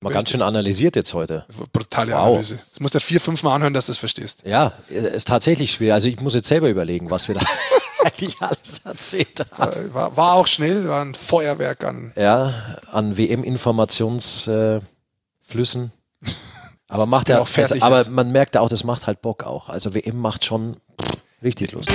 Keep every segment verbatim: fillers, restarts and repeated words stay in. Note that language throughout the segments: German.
Mal ganz schön analysiert jetzt heute. Brutale Wow. Analyse. Das musst du vier, fünf Mal anhören, dass du es verstehst. Ja, ist tatsächlich schwer. Also ich muss jetzt selber überlegen, was wir da eigentlich alles erzählt haben. War, war auch schnell, war ein Feuerwerk an. Ja, an W M-Informationsflüssen. Äh, aber macht bin ja, auch fertig also, aber jetzt. man merkt ja auch, das macht halt Bock auch. Also W M macht schon pff, richtig Lust.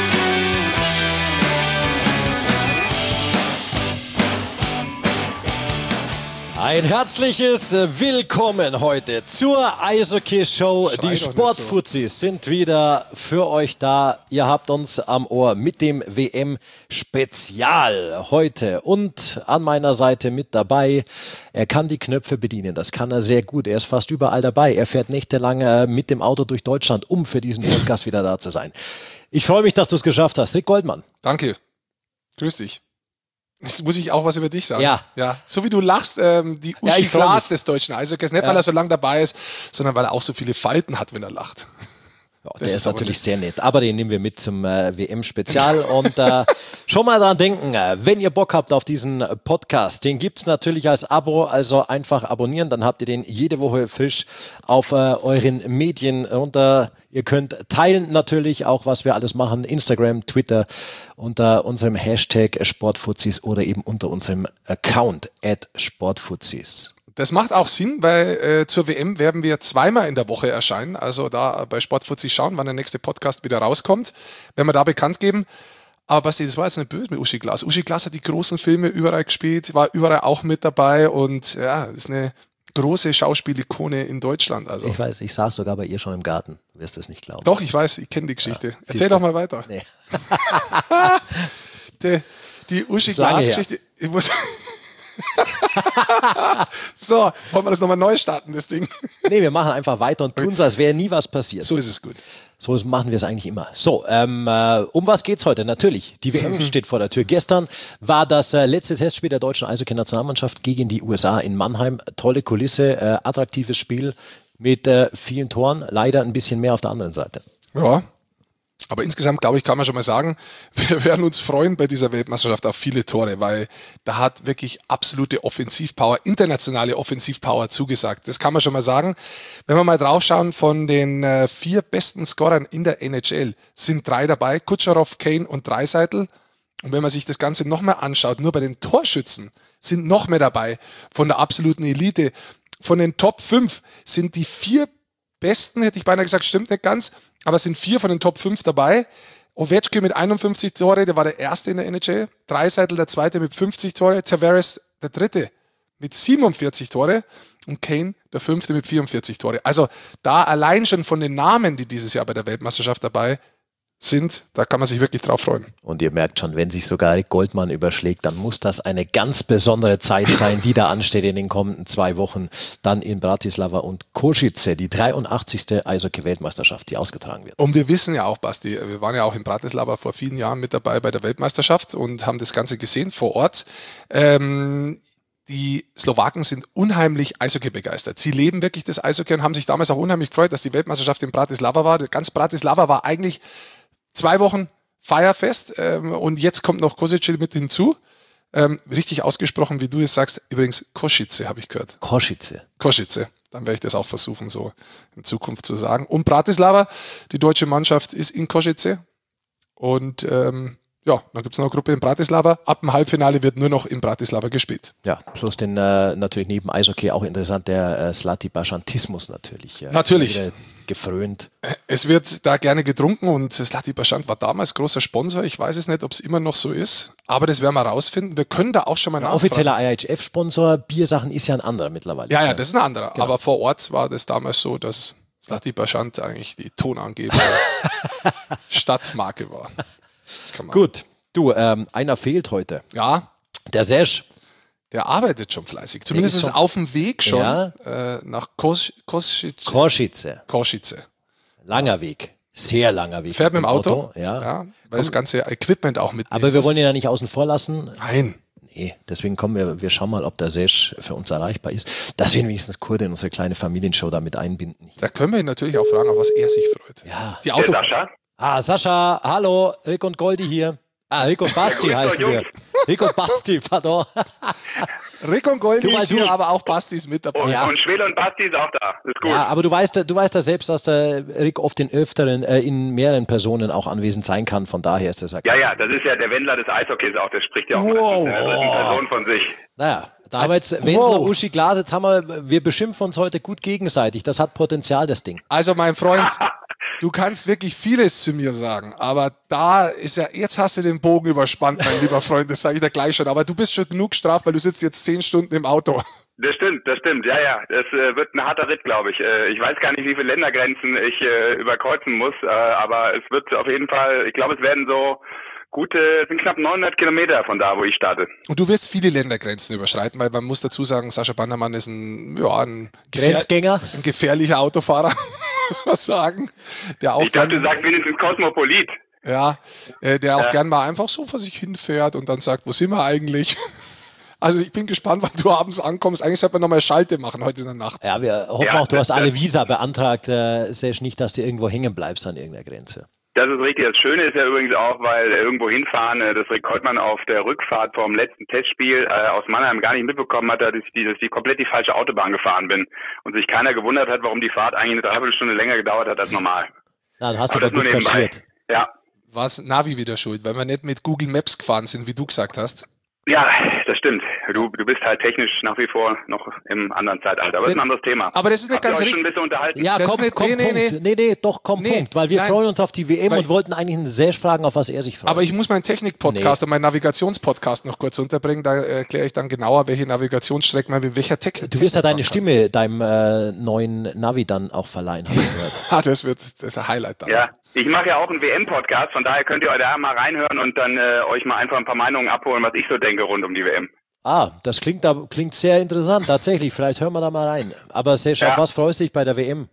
Ein herzliches Willkommen heute zur Eishockey-Show. Schrei Die doch nicht so. Sportfuzis sind wieder für euch da. Ihr habt uns am Ohr mit dem W M-Spezial heute. Und an meiner Seite mit dabei, er kann die Knöpfe bedienen. Das kann er sehr gut. Er ist fast überall dabei. Er fährt nächtelang äh, mit dem Auto durch Deutschland, um für diesen Podcast wieder da zu sein. Ich freue mich, dass du es geschafft hast. Rick Goldmann. Danke. Grüß dich. Jetzt muss ich auch was über dich sagen. Ja. ja. So wie du lachst, ähm, die Ja, Uschi ich freu Glas mich. des deutschen Eishockeys. Nicht, Ja. weil er so lange dabei ist, sondern weil er auch so viele Falten hat, wenn er lacht. Ja, der Das ist, ist aber natürlich nicht- sehr nett, aber den nehmen wir mit zum äh, W M-Spezial und äh, schon mal dran denken, äh, wenn ihr Bock habt auf diesen Podcast, den gibt es natürlich als Abo, also einfach abonnieren, dann habt ihr den jede Woche frisch auf äh, euren Medien runter. Ihr könnt teilen natürlich auch, was wir alles machen, Instagram, Twitter, unter unserem Hashtag Sportfuzis oder eben unter unserem Account at Sportfuzis. Das macht auch Sinn, weil äh, zur W M werden wir zweimal in der Woche erscheinen. Also da bei Sportfuzzi schauen, wann der nächste Podcast wieder rauskommt. Werden wir da bekannt geben. Aber Basti, das war jetzt nicht böse mit Uschi Glas. Uschi Glas hat die großen Filme überall gespielt, war überall auch mit dabei und ja, ist eine große Schauspielikone in Deutschland. Also Ich weiß, ich saß sogar bei ihr schon im Garten, du wirst es nicht glauben. doch, ich weiß, ich kenne die Geschichte. Ja, Erzähl siehst doch du. mal weiter. Nee. Die, die Uschi Ist lange Glas her. Geschichte. Ich muss so, wollen wir das nochmal neu starten, das Ding? Nee, wir machen einfach weiter und tun so, als wäre nie was passiert. So ist es gut. So machen wir es eigentlich immer. So, ähm, äh, um was geht's heute? Natürlich, die W M steht vor der Tür. Gestern war das äh, letzte Testspiel der deutschen Eishockey-Nationalmannschaft gegen die U S A in Mannheim. Tolle Kulisse, äh, attraktives Spiel mit äh, vielen Toren. Leider ein bisschen mehr auf der anderen Seite. Ja, aber insgesamt, glaube ich, kann man schon mal sagen, wir werden uns freuen bei dieser Weltmeisterschaft auf viele Tore, weil da hat wirklich absolute Offensivpower, internationale Offensivpower zugesagt. Das kann man schon mal sagen. Wenn wir mal draufschauen, von den äh, vier besten Scorern in der N H L sind drei dabei, Kucherov, Kane und Draisaitl. Und wenn man sich das Ganze noch mal anschaut, nur bei den Torschützen sind noch mehr dabei von der absoluten Elite. Von den Top fünf sind die vier besten, hätte ich beinahe gesagt, stimmt nicht ganz, aber es sind vier von den Top fünf dabei. Ovechkin mit einundfünfzig Tore, der war der Erste in der N H L. Draisaitl der Zweite mit fünfzig Tore. Tavares der Dritte mit siebenundvierzig Tore. Und Kane der Fünfte mit vierundvierzig Tore. Also da allein schon von den Namen, die dieses Jahr bei der Weltmeisterschaft dabei sind, da kann man sich wirklich drauf freuen. Und ihr merkt schon, wenn sich sogar Rick Goldmann überschlägt, dann muss das eine ganz besondere Zeit sein, die da ansteht in den kommenden zwei Wochen. Dann in Bratislava und Košice, die dreiundachtzigste Eishockey-Weltmeisterschaft, die ausgetragen wird. Und wir wissen ja auch, Basti, wir waren ja auch in Bratislava vor vielen Jahren mit dabei bei der Weltmeisterschaft und haben das Ganze gesehen vor Ort. Ähm, die Slowaken sind unheimlich Eishockey begeistert. Sie leben wirklich das Eishockey und haben sich damals auch unheimlich gefreut, dass die Weltmeisterschaft in Bratislava war. Ganz Bratislava war eigentlich zwei Wochen Feierfest ähm, und jetzt kommt noch Košice mit hinzu. Ähm, richtig ausgesprochen, wie du es sagst. Übrigens, Košice habe ich gehört. Košice. Košice. Dann werde ich das auch versuchen, so in Zukunft zu sagen. Und Bratislava, die deutsche Mannschaft ist in Košice. Und ähm, ja, dann gibt es noch eine Gruppe in Bratislava. Ab dem Halbfinale wird nur noch in Bratislava gespielt. Ja, plus den äh, natürlich neben Eishockey auch interessant, der äh, Slati-Baschantismus natürlich. Äh, Natürlich. wieder Gefrönt. Es wird da gerne getrunken und Slati Baschant war damals großer Sponsor. Ich weiß es nicht, ob es immer noch so ist, aber das werden wir rausfinden. Wir können da auch schon mal Ein nachfragen. offizieller I H F-Sponsor, Biersachen ist ja ein anderer mittlerweile. Ja, ja, das ist ein anderer. Genau. Aber vor Ort war das damals so, dass Slati Baschant eigentlich die Tonangeber Stadtmarke war. Das kann man. Gut, du, ähm, einer fehlt heute. Ja, Der Sesh. der arbeitet schon fleißig. Zumindest ist ist schon- auf dem Weg schon Ja. äh, nach Kos Košice. Košice. Košice. Langer Weg. Sehr langer Weg. Fährt mit dem Auto, Ja. ja, weil das ganze Equipment auch mitnehmen Aber wir muss. wollen ihn ja nicht außen vor lassen. Nein. Nee, deswegen kommen wir, wir schauen mal, ob der Sesh für uns erreichbar ist, dass wir ihn wenigstens kurz in unsere kleine Familienshow damit einbinden. Da können wir ihn natürlich auch fragen, auf was er sich freut. Ja. Die Der Auto Sascha? Ah, Sascha, hallo, Rick und Goldi hier. Ah, Rick und Basti grüß euch, heißen wir. Jungs. Rick und Basti, pardon. Rick und Goldi Du, weil ist hier, du- aber auch Basti ist mit dabei. Und, Ja. und Schwele und Basti ist auch da. Ist gut. Ja, aber du weißt, du weißt ja selbst, dass der Rick oft in öfteren, äh, in mehreren Personen auch anwesend sein kann. Von daher ist das ja Ja, ja, das ist ja der Wendler des Eishockeys auch. Der spricht ja auch Wow. meistens in der dritten Person von sich. Naja, da haben wir jetzt Wendler, Wow. Uschi, Glas, jetzt haben wir, wir beschimpfen uns heute gut gegenseitig. Das hat Potenzial, das Ding. Also mein Freund, du kannst wirklich vieles zu mir sagen, aber da ist ja, jetzt hast du den Bogen überspannt, mein lieber Freund, das sage ich dir gleich schon, aber du bist schon genug straft, weil du sitzt jetzt zehn Stunden im Auto. Das stimmt, das stimmt. Ja, ja, das äh, wird ein harter Ritt, glaube ich. Äh, ich weiß gar nicht, wie viele Ländergrenzen ich äh, überkreuzen muss, äh, aber es wird auf jeden Fall, ich glaube, es werden so gute, es sind knapp neunhundert Kilometer von da, wo ich starte. Und du wirst viele Ländergrenzen überschreiten, weil man muss dazu sagen, Sascha Bandermann ist ein, ja, ein, gefähr Grenzgänger. ein gefährlicher Autofahrer, muss man sagen. Der auch Ich dachte, gern, du sagst wenigstens Kosmopolit. ja, äh, der auch Ja. gern mal einfach so vor sich hinfährt und dann sagt, wo sind wir eigentlich? Also ich bin gespannt, wann du abends ankommst. Eigentlich sollte man nochmal Schalte machen heute in der Nacht. Ja, wir hoffen Ja, auch, du hast das- alle das- Visa beantragt, äh, Sesh, nicht, dass du irgendwo hängen bleibst an irgendeiner Grenze. Das ist richtig. Das Schöne ist ja übrigens auch, weil irgendwo hinfahren, äh, das Rick Holtmann auf der Rückfahrt vom letzten Testspiel äh, aus Mannheim gar nicht mitbekommen hat, dass ich, die, dass ich komplett die falsche Autobahn gefahren bin und sich keiner gewundert hat, warum die Fahrt eigentlich eine Dreiviertelstunde länger gedauert hat als normal. Na, dann hast du Aber aber das nur gut nebenbei. kaschiert. Ja. War Navi wieder schuld, weil wir nicht mit Google Maps gefahren sind, wie du gesagt hast? Ja, das stimmt. Du, du bist halt technisch nach wie vor noch im anderen Zeitalter. Aber das ist ein anderes Thema. Aber das ist nicht Habt ihr ganz euch richtig. schon ein bisschen unterhalten? Ja, Das komm, ist nicht- komm, nee, nee, Punkt. Nee, nee, doch, komm, Nee, Punkt. Weil wir nein. freuen uns auf die W M Weil- und wollten eigentlich einen Sesh fragen, auf was er sich freut. Aber ich muss meinen Technik-Podcast Nee. und meinen Navigationspodcast noch kurz unterbringen. Da erkläre ich dann genauer, welche Navigationsstrecken man mit welcher Technik. du wirst ja deine fahren Stimme deinem äh, neuen Navi dann auch verleihen. Hab ich gehört. kann. Ah, das wird das ist ein Highlight dann. Ja, ich mache ja auch einen W M-Podcast, von daher könnt ihr da mal reinhören und dann äh, euch mal einfach ein paar Meinungen abholen, was ich so denke rund um die W M. Ah, das klingt, da, klingt sehr interessant, tatsächlich. Vielleicht hören wir da mal rein. Aber Sesh, Ja. auf was freust du dich bei der W M?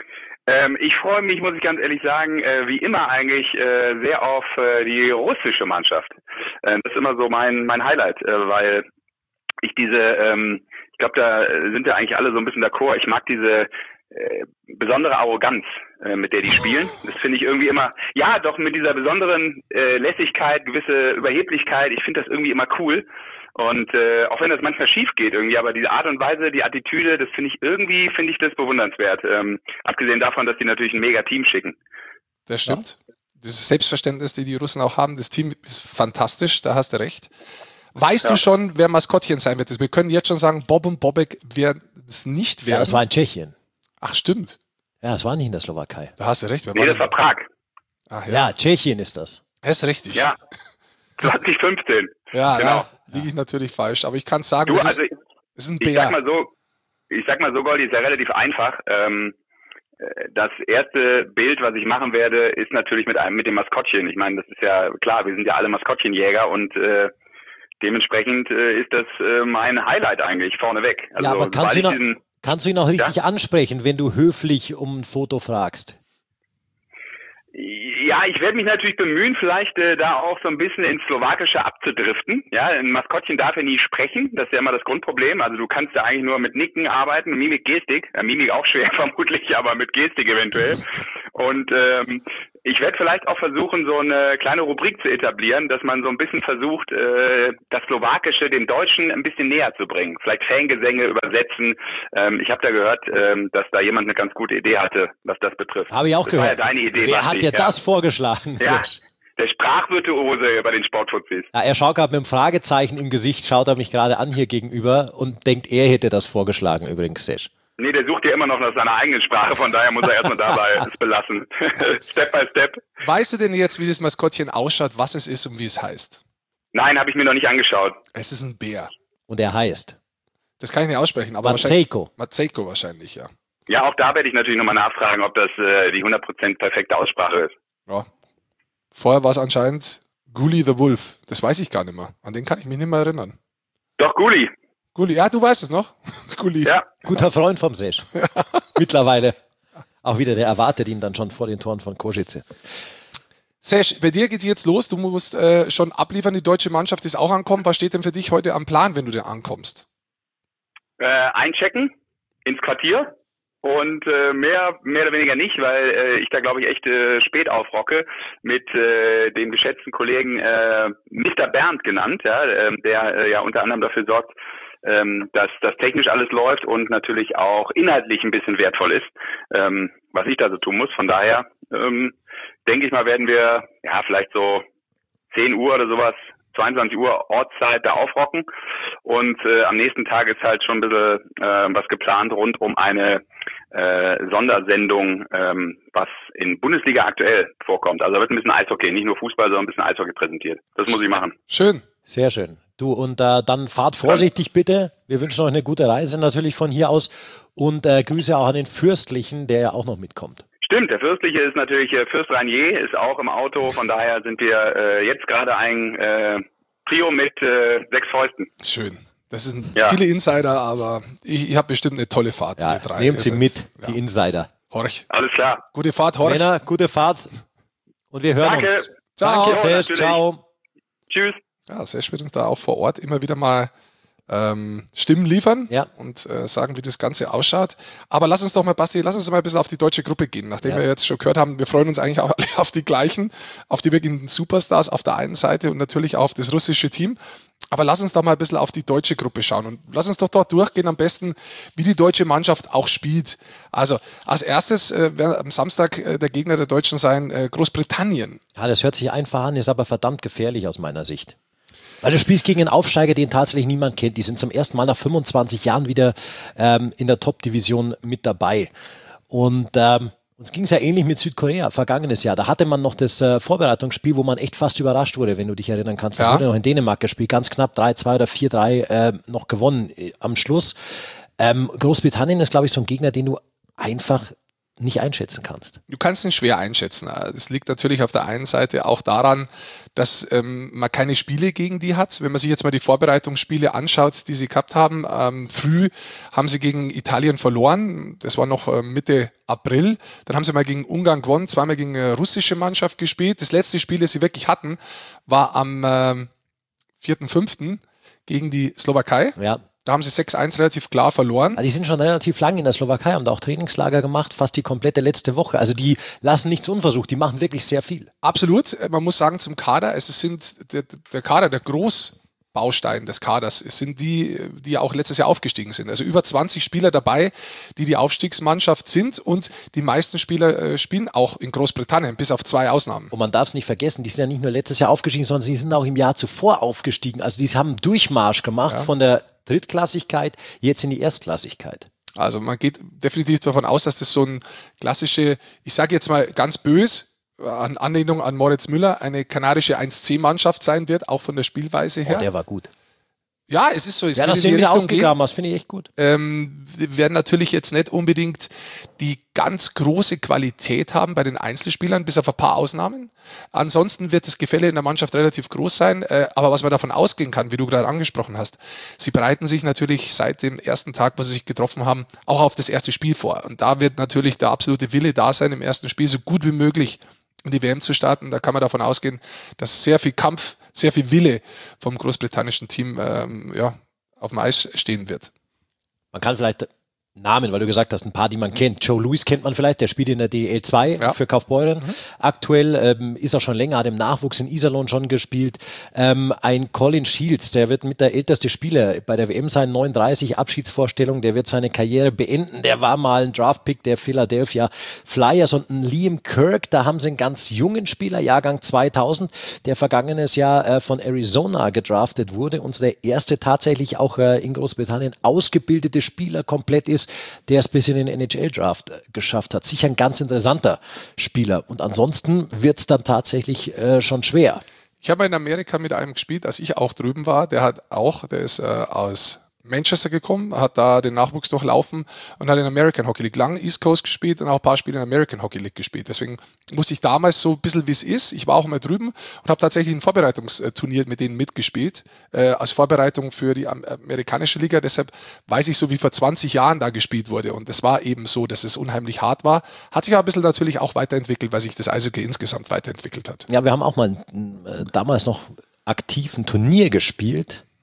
Ähm, ich freue mich, muss ich ganz ehrlich sagen, äh, wie immer eigentlich äh, sehr auf äh, die russische Mannschaft. Äh, das ist immer so mein mein Highlight, äh, weil ich diese, ähm, ich glaube, da sind ja eigentlich alle so ein bisschen d'accord. Ich mag diese äh, besondere Arroganz, äh, mit der die spielen. Das finde ich irgendwie immer, ja, doch mit dieser besonderen äh, Lässigkeit, gewisse Überheblichkeit. Ich finde das irgendwie immer cool. Und äh, auch wenn das manchmal schief geht irgendwie, aber diese Art und Weise, die Attitüde, das finde ich irgendwie, finde ich das bewundernswert. Ähm, abgesehen davon, dass die natürlich ein mega Team schicken. Das stimmt. Das Selbstverständnis, die die Russen auch haben, das Team ist fantastisch, da hast du recht. Weißt Ja. du schon, wer Maskottchen sein wird? Wir können jetzt schon sagen, Bob und Bobek werden es nicht Ja, werden. das war in Tschechien. Ach, stimmt. Ja, das war nicht in der Slowakei. Da hast du recht. Wer Nee, war das denn- war Prag. Ach, ja. Ja, Tschechien ist das. Das ist richtig. Ja. zwanzig fünfzehn. ja, genau. ja liege ich natürlich falsch. Aber ich kann sagen, Du, es, also ist, es ist ein ich sag Bär. mal so, ich sag mal so, Goldi, ist ja relativ einfach. Ähm, äh, das erste Bild, was ich machen werde, ist natürlich mit einem, mit dem Maskottchen. Ich meine, das ist ja klar, wir sind ja alle Maskottchenjäger und äh, dementsprechend äh, ist das äh, mein Highlight eigentlich vorneweg. Also, Ja, aber kannst sobald du, ich noch, diesen, kannst du ihn auch richtig ansprechen, wenn du höflich um ein Foto fragst? Ja, ich werde mich natürlich bemühen, vielleicht äh, da auch so ein bisschen ins Slowakische abzudriften. Ja, ein Maskottchen darf ja nie sprechen, das ist ja immer das Grundproblem. Also du kannst ja eigentlich nur mit Nicken arbeiten, Mimik, Gestik. Ja, Mimik auch schwer vermutlich, aber mit Gestik eventuell. Und ähm, ich werde vielleicht auch versuchen, so eine kleine Rubrik zu etablieren, dass man so ein bisschen versucht, äh, das Slowakische dem Deutschen ein bisschen näher zu bringen. Vielleicht Fangesänge übersetzen. Ähm, ich habe da gehört, ähm, dass da jemand eine ganz gute Idee hatte, was das betrifft. Habe ich auch das war gehört. ja deine Idee, Wer Basti, hat dir ja. das vorgeschlagen? Ja, Sesh? der Sprachvirtuose bei den Sportfuzis. Ja, er schaut gerade mit einem Fragezeichen im Gesicht, schaut er mich gerade an hier gegenüber und denkt, er hätte das vorgeschlagen übrigens, Sesh. Nee, der sucht ja immer noch nach seiner eigenen Sprache, von daher muss er erstmal dabei es belassen. Step by Step. Weißt du denn jetzt, wie das Maskottchen ausschaut, was es ist und wie es heißt? Nein, habe ich mir noch nicht angeschaut. Es ist ein Bär. Und er heißt Das kann ich nicht aussprechen, aber wahrscheinlich. Matsejko. Matsejko wahrscheinlich, ja. Ja, auch da werde ich natürlich nochmal nachfragen, ob das äh, die hundert Prozent perfekte Aussprache ist. ja. Vorher war es anscheinend Gully the Wolf. Das weiß ich gar nicht mehr. An den kann ich mich nicht mehr erinnern. Doch, Guli. Gully, ja, du weißt es noch. Gully. Ja. Guter Freund vom Sesh. Mittlerweile. Auch wieder, der erwartet ihn dann schon vor den Toren von Košice. Sesh, bei dir geht's jetzt los. Du musst äh, schon abliefern. Die deutsche Mannschaft ist auch ankommen. Was steht denn für dich heute am Plan, wenn du da ankommst? Äh, einchecken ins Quartier und äh, mehr mehr oder weniger nicht, weil äh, ich da glaube ich echt äh, spät aufrocke mit äh, dem geschätzten Kollegen äh, Mister Bernd genannt, ja, äh, der äh, ja unter anderem dafür sorgt, ähm, dass das technisch alles läuft und natürlich auch inhaltlich ein bisschen wertvoll ist, ähm, was ich da so tun muss. Von daher ähm, denke ich mal, werden wir ja vielleicht so zehn Uhr oder sowas, zweiundzwanzig Uhr Ortszeit da aufrocken. Und äh, am nächsten Tag ist halt schon ein bisschen äh, was geplant rund um eine äh, Sondersendung, ähm, was in Bundesliga aktuell vorkommt. Also da wird ein bisschen Eishockey, nicht nur Fußball, sondern ein bisschen Eishockey präsentiert. Das muss ich machen. Schön. Sehr schön. Du, und äh, dann fahrt vorsichtig bitte. Wir wünschen euch eine gute Reise natürlich von hier aus und äh, Grüße auch an den Fürstlichen, der ja auch noch mitkommt. Stimmt, der Fürstliche ist natürlich, äh, Fürst Rainier ist auch im Auto, von daher sind wir äh, jetzt gerade ein äh, Trio mit äh, sechs Fäusten. Schön. Das sind ja. viele Insider, aber ich, ich habe bestimmt eine tolle Fahrt. Ja, drei. nehmt sie Ihr mit, seid- die ja. Insider. Horch. Alles klar. Gute Fahrt, Horch. Männer, gute Fahrt und wir hören Danke. uns. Ciao. Danke, Serge, Natürlich. ciao. Tschüss. Ja, Sesh wird uns da auch vor Ort immer wieder mal ähm, Stimmen liefern Ja. und äh, sagen, wie das Ganze ausschaut. Aber lass uns doch mal, Basti, lass uns mal ein bisschen auf die deutsche Gruppe gehen. Nachdem Ja. wir jetzt schon gehört haben, wir freuen uns eigentlich auch alle auf die gleichen, auf die wirklichen Superstars auf der einen Seite und natürlich auch auf das russische Team. Aber lass uns doch mal ein bisschen auf die deutsche Gruppe schauen und lass uns doch dort durchgehen am besten, wie die deutsche Mannschaft auch spielt. Also als erstes äh, wird am Samstag äh, der Gegner der Deutschen sein äh, Großbritannien. Ja, das hört sich einfach an, ist aber verdammt gefährlich aus meiner Sicht. Weil du spielst gegen einen Aufsteiger, den tatsächlich niemand kennt. Die sind zum ersten Mal nach fünfundzwanzig Jahren wieder ähm, in der Top-Division mit dabei. Und ähm, uns ging es ja ähnlich mit Südkorea vergangenes Jahr. Da hatte man noch das äh, Vorbereitungsspiel, wo man echt fast überrascht wurde, wenn du dich erinnern kannst. Das Ja. wurde noch in Dänemark gespielt, ganz knapp drei zwei oder vier drei äh, noch gewonnen äh, am Schluss. Ähm, Großbritannien ist, glaube ich, so ein Gegner, den du einfach nicht einschätzen kannst. Du kannst ihn schwer einschätzen. Das liegt natürlich auf der einen Seite auch daran, dass ähm, man keine Spiele gegen die hat. Wenn man sich jetzt mal die Vorbereitungsspiele anschaut, die sie gehabt haben, ähm, früh haben sie gegen Italien verloren. Das war noch äh, Mitte April. Dann haben sie mal gegen Ungarn gewonnen, zweimal gegen eine russische Mannschaft gespielt. Das letzte Spiel, das sie wirklich hatten, war am ähm, vierten fünften gegen die Slowakei. Ja. Da haben sie sechs eins relativ klar verloren. Also die sind schon relativ lang in der Slowakei, haben da auch Trainingslager gemacht, fast die komplette letzte Woche. Also die lassen nichts unversucht, die machen wirklich sehr viel. Absolut. Man muss sagen, zum Kader, es sind der, der Kader, der Großbaustein des Kaders, es sind die, die auch letztes Jahr aufgestiegen sind. Also über zwanzig Spieler dabei, die die Aufstiegsmannschaft sind und die meisten Spieler äh, spielen auch in Großbritannien, bis auf zwei Ausnahmen. Und man darf es nicht vergessen, die sind ja nicht nur letztes Jahr aufgestiegen, sondern sie sind auch im Jahr zuvor aufgestiegen. Also die haben einen Durchmarsch gemacht Ja. von der Drittklassigkeit jetzt in die Erstklassigkeit. Also man geht definitiv davon aus, dass das so ein klassische, ich sage jetzt mal ganz bös, an Anlehnung an Moritz Müller, eine kanarische eins C-Mannschaft sein wird, auch von der Spielweise her. Oh, der war gut. Ja, es ist so. Es Ja, wird dass in du ihn die wieder Richtung gehen. ausgegraben hast, finde ich echt gut. Ähm, wir werden natürlich jetzt nicht unbedingt die ganz große Qualität haben bei den Einzelspielern, bis auf ein paar Ausnahmen. Ansonsten wird das Gefälle in der Mannschaft relativ groß sein. Äh, aber was man davon ausgehen kann, wie du gerade angesprochen hast, sie bereiten sich natürlich seit dem ersten Tag, wo sie sich getroffen haben, auch auf das erste Spiel vor. Und da wird natürlich der absolute Wille da sein, im ersten Spiel so gut wie möglich in die W M zu starten. Da kann man davon ausgehen, dass sehr viel Kampf, sehr viel Wille vom großbritannischen Team ähm, ja, auf dem Eis stehen wird. Man kann vielleicht Namen, weil du gesagt hast, ein paar, die man kennt. Joe Louis kennt man vielleicht, der spielt in der D L zwei Ja. für Kaufbeuren. Mhm. Aktuell ähm, ist er schon länger, hat im Nachwuchs in Iserlohn schon gespielt. Ähm, ein Colin Shields, der wird mit der älteste Spieler bei der W M sein, neununddreißig, Abschiedsvorstellung, der wird seine Karriere beenden. Der war mal ein Draftpick der Philadelphia Flyers und ein Liam Kirk, da haben sie einen ganz jungen Spieler, Jahrgang zweitausend, der vergangenes Jahr äh, von Arizona gedraftet wurde und der erste tatsächlich auch äh, in Großbritannien ausgebildete Spieler komplett ist, der es bis in den N H L-Draft geschafft hat. Sicher ein ganz interessanter Spieler. Und ansonsten wird es dann tatsächlich äh, schon schwer. Ich habe in Amerika mit einem gespielt, als ich auch drüben war. Der hat auch, der ist äh, aus Manchester gekommen, hat da den Nachwuchs durchlaufen und hat in der American Hockey League lang East Coast gespielt und auch ein paar Spiele in der American Hockey League gespielt. Deswegen wusste ich damals so ein bisschen, wie es ist. Ich war auch mal drüben und habe tatsächlich ein Vorbereitungsturnier mit denen mitgespielt, äh, als Vorbereitung für die amerikanische Liga. Deshalb weiß ich so, wie vor zwanzig Jahren da gespielt wurde. Und es war eben so, dass es unheimlich hart war. Hat sich aber ein bisschen natürlich auch weiterentwickelt, weil sich das Eishockey insgesamt weiterentwickelt hat. Ja, wir haben auch mal äh, damals noch aktiv ein Turnier gespielt.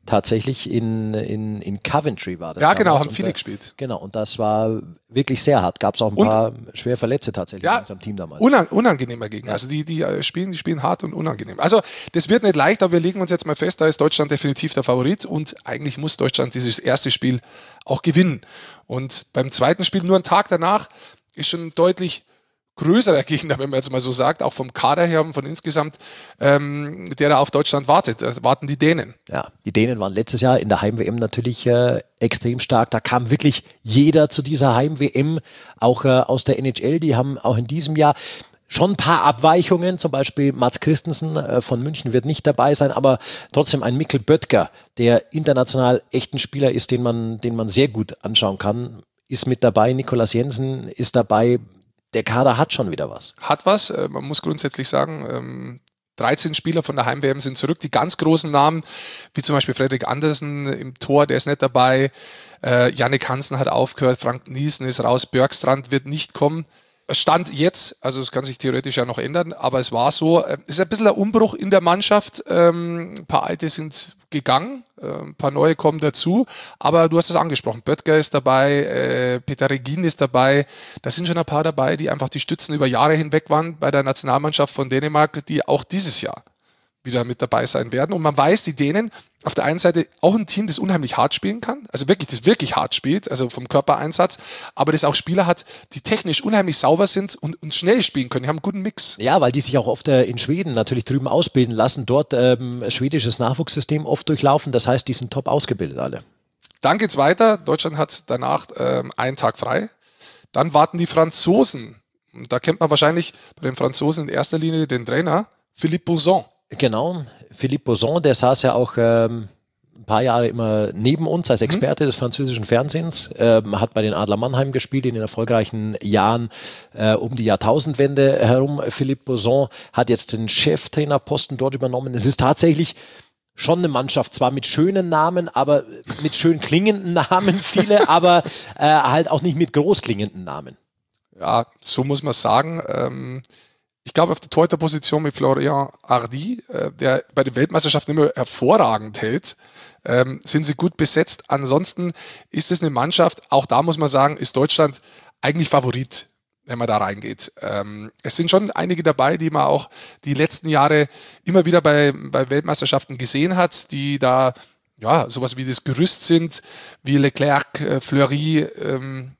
tatsächlich in, in, in Coventry war das. Ja, genau, haben und, viele äh, gespielt. Genau, und das war wirklich sehr hart. Gab es auch ein Und, paar schwer Verletzte tatsächlich ja, in unserem Team damals. Unang unangenehmer Gegner. Ja. Also die, die äh, spielen, die spielen hart und unangenehm. Also das wird nicht leicht, aber wir legen uns jetzt mal fest, da ist Deutschland definitiv der Favorit und eigentlich muss Deutschland dieses erste Spiel auch gewinnen. Und beim zweiten Spiel, nur einen Tag danach, ist schon deutlich größerer Gegner, wenn man jetzt mal so sagt, auch vom Kader her und von insgesamt, ähm, der da auf Deutschland wartet. Da warten die Dänen. Ja, die Dänen waren letztes Jahr in der Heim-W M natürlich äh, extrem stark. Da kam wirklich jeder zu dieser Heim-W M, auch äh, aus der N H L. Die haben auch in diesem Jahr schon ein paar Abweichungen, zum Beispiel Mats Christensen äh, von München wird nicht dabei sein, aber trotzdem ein Mikkel Böttger, der international echt ein Spieler ist, den man, den man sehr gut anschauen kann, ist mit dabei. Nicolas Jensen ist dabei. Der Kader hat schon wieder was. Hat was, äh, man muss grundsätzlich sagen, ähm, dreizehn Spieler von der Heim-W M sind zurück. Die ganz großen Namen, wie zum Beispiel Frederik Andersen im Tor, der ist nicht dabei. Äh, Jannik Hansen hat aufgehört, Frank Niesen ist raus, Björkstrand wird nicht kommen. Stand jetzt, also es kann sich theoretisch ja noch ändern, aber es war so, es ist ein bisschen ein Umbruch in der Mannschaft. Ähm, ein paar Alte sind gegangen, äh, ein paar neue kommen dazu, aber du hast es angesprochen, Böttger ist dabei, äh, Peter Regin ist dabei, da sind schon ein paar dabei, die einfach die Stützen über Jahre hinweg waren bei der Nationalmannschaft von Dänemark, die auch dieses Jahr wieder mit dabei sein werden. Und man weiß, die Dänen auf der einen Seite auch ein Team, das unheimlich hart spielen kann, also wirklich, das wirklich hart spielt, also vom Körpereinsatz, aber das auch Spieler hat, die technisch unheimlich sauber sind und, und schnell spielen können. Die haben einen guten Mix. Ja, weil die sich auch oft äh, in Schweden natürlich drüben ausbilden lassen, dort ähm, schwedisches Nachwuchssystem oft durchlaufen. Das heißt, die sind top ausgebildet alle. Dann geht's weiter. Deutschland hat danach ähm, einen Tag frei. Dann warten die Franzosen. Und da kennt man wahrscheinlich bei den Franzosen in erster Linie den Trainer, Philippe Bouzon. Genau, Philippe Bouzon, der saß ja auch ähm, ein paar Jahre immer neben uns als Experte mhm. des französischen Fernsehens, ähm, hat bei den Adler Mannheim gespielt in den erfolgreichen Jahren äh, um die Jahrtausendwende herum. Philippe Bouzon hat jetzt den Cheftrainerposten dort übernommen. Es ist tatsächlich schon eine Mannschaft, zwar mit schönen Namen, aber mit schön klingenden Namen viele, aber äh, halt auch nicht mit groß klingenden Namen. Ja, so muss man sagen. Ähm Ich glaube, auf der Torhüterposition mit Florian Hardy, äh, der bei den Weltmeisterschaften immer hervorragend hält, ähm, sind sie gut besetzt. Ansonsten ist es eine Mannschaft, auch da muss man sagen, ist Deutschland eigentlich Favorit, wenn man da reingeht. Ähm, es sind schon einige dabei, die man auch die letzten Jahre immer wieder bei, bei Weltmeisterschaften gesehen hat, die da ja sowas wie das Gerüst sind, wie Leclerc, äh, Fleury, ähm,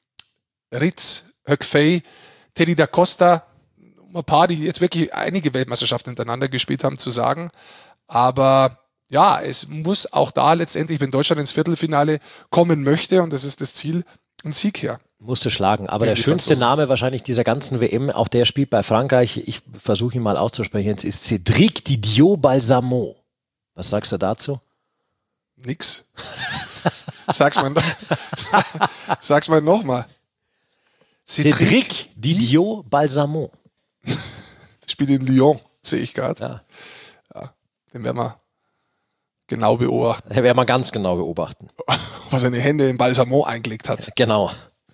Ritz, Höckfey, Teddy da Costa, ein paar, die jetzt wirklich einige Weltmeisterschaften hintereinander gespielt haben, zu sagen. Aber ja, es muss auch da letztendlich, wenn Deutschland ins Viertelfinale kommen möchte, und das ist das Ziel, ein Sieg her. Musste schlagen. Aber der schönste Name wahrscheinlich dieser ganzen W M, auch der spielt bei Frankreich, ich versuche ihn mal auszusprechen, jetzt ist Cédric Didier Balsamo. Was sagst du dazu? Nix. Sag's mal, sag's mal nochmal. Cédric, Cédric Didier Balsamo. Spielt in Lyon, sehe ich gerade. Ja. Ja, den werden wir genau beobachten. Den werden wir ganz genau beobachten. Ob er seine Hände in Balsamo eingelegt hat. Ja, genau.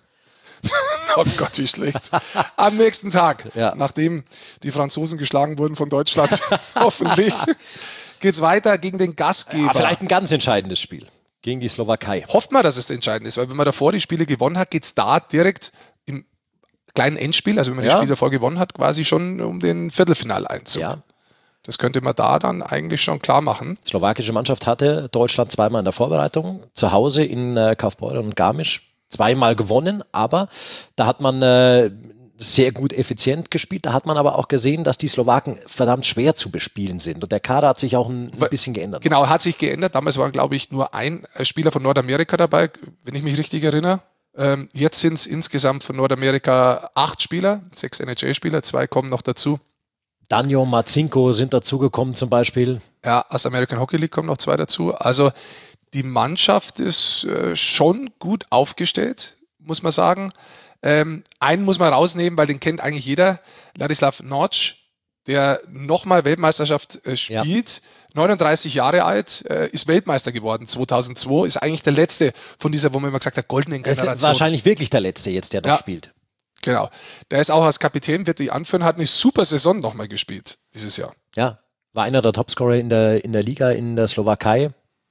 Oh Gott, wie schlecht. Am nächsten Tag, ja. nachdem die Franzosen geschlagen wurden von Deutschland, hoffentlich, geht es weiter gegen den Gastgeber. Ja, vielleicht ein ganz entscheidendes Spiel gegen die Slowakei. Hofft man, dass es entscheidend ist, weil wenn man davor die Spiele gewonnen hat, geht es da direkt im kleinen Endspiel, also wenn man ja. die Spiele davor gewonnen hat, quasi schon um den Viertelfinaleinzug. Ja. Das könnte man da dann eigentlich schon klar machen. Die slowakische Mannschaft hatte Deutschland zweimal in der Vorbereitung, zu Hause in äh, Kaufbeuren und Garmisch, zweimal gewonnen, aber da hat man äh, sehr gut effizient gespielt, da hat man aber auch gesehen, dass die Slowaken verdammt schwer zu bespielen sind und der Kader hat sich auch ein, ein bisschen geändert. Genau, hat sich geändert. Damals war, glaube ich, nur ein Spieler von Nordamerika dabei, wenn ich mich richtig erinnere. Ähm, jetzt sind es insgesamt von Nordamerika acht Spieler, sechs N H L-Spieler, zwei kommen noch dazu. Danjo, Marcinko sind dazugekommen zum Beispiel. Ja, aus der American Hockey League kommen noch zwei dazu. Also die Mannschaft ist äh, schon gut aufgestellt, muss man sagen. Ähm, einen muss man rausnehmen, weil den kennt eigentlich jeder. Ladislav Norc, der nochmal Weltmeisterschaft äh, spielt. Ja. neununddreißig Jahre alt, äh, ist Weltmeister geworden zweitausendzwei. Ist eigentlich der letzte von dieser, wo man immer gesagt hat, goldenen Generation. Ist wahrscheinlich wirklich der letzte jetzt, der noch ja. spielt. Genau. Der ist auch als Kapitän, wird die anführen, hat eine super Saison nochmal gespielt dieses Jahr. Ja, war einer der Topscorer in der, in der Liga in der Slowakei.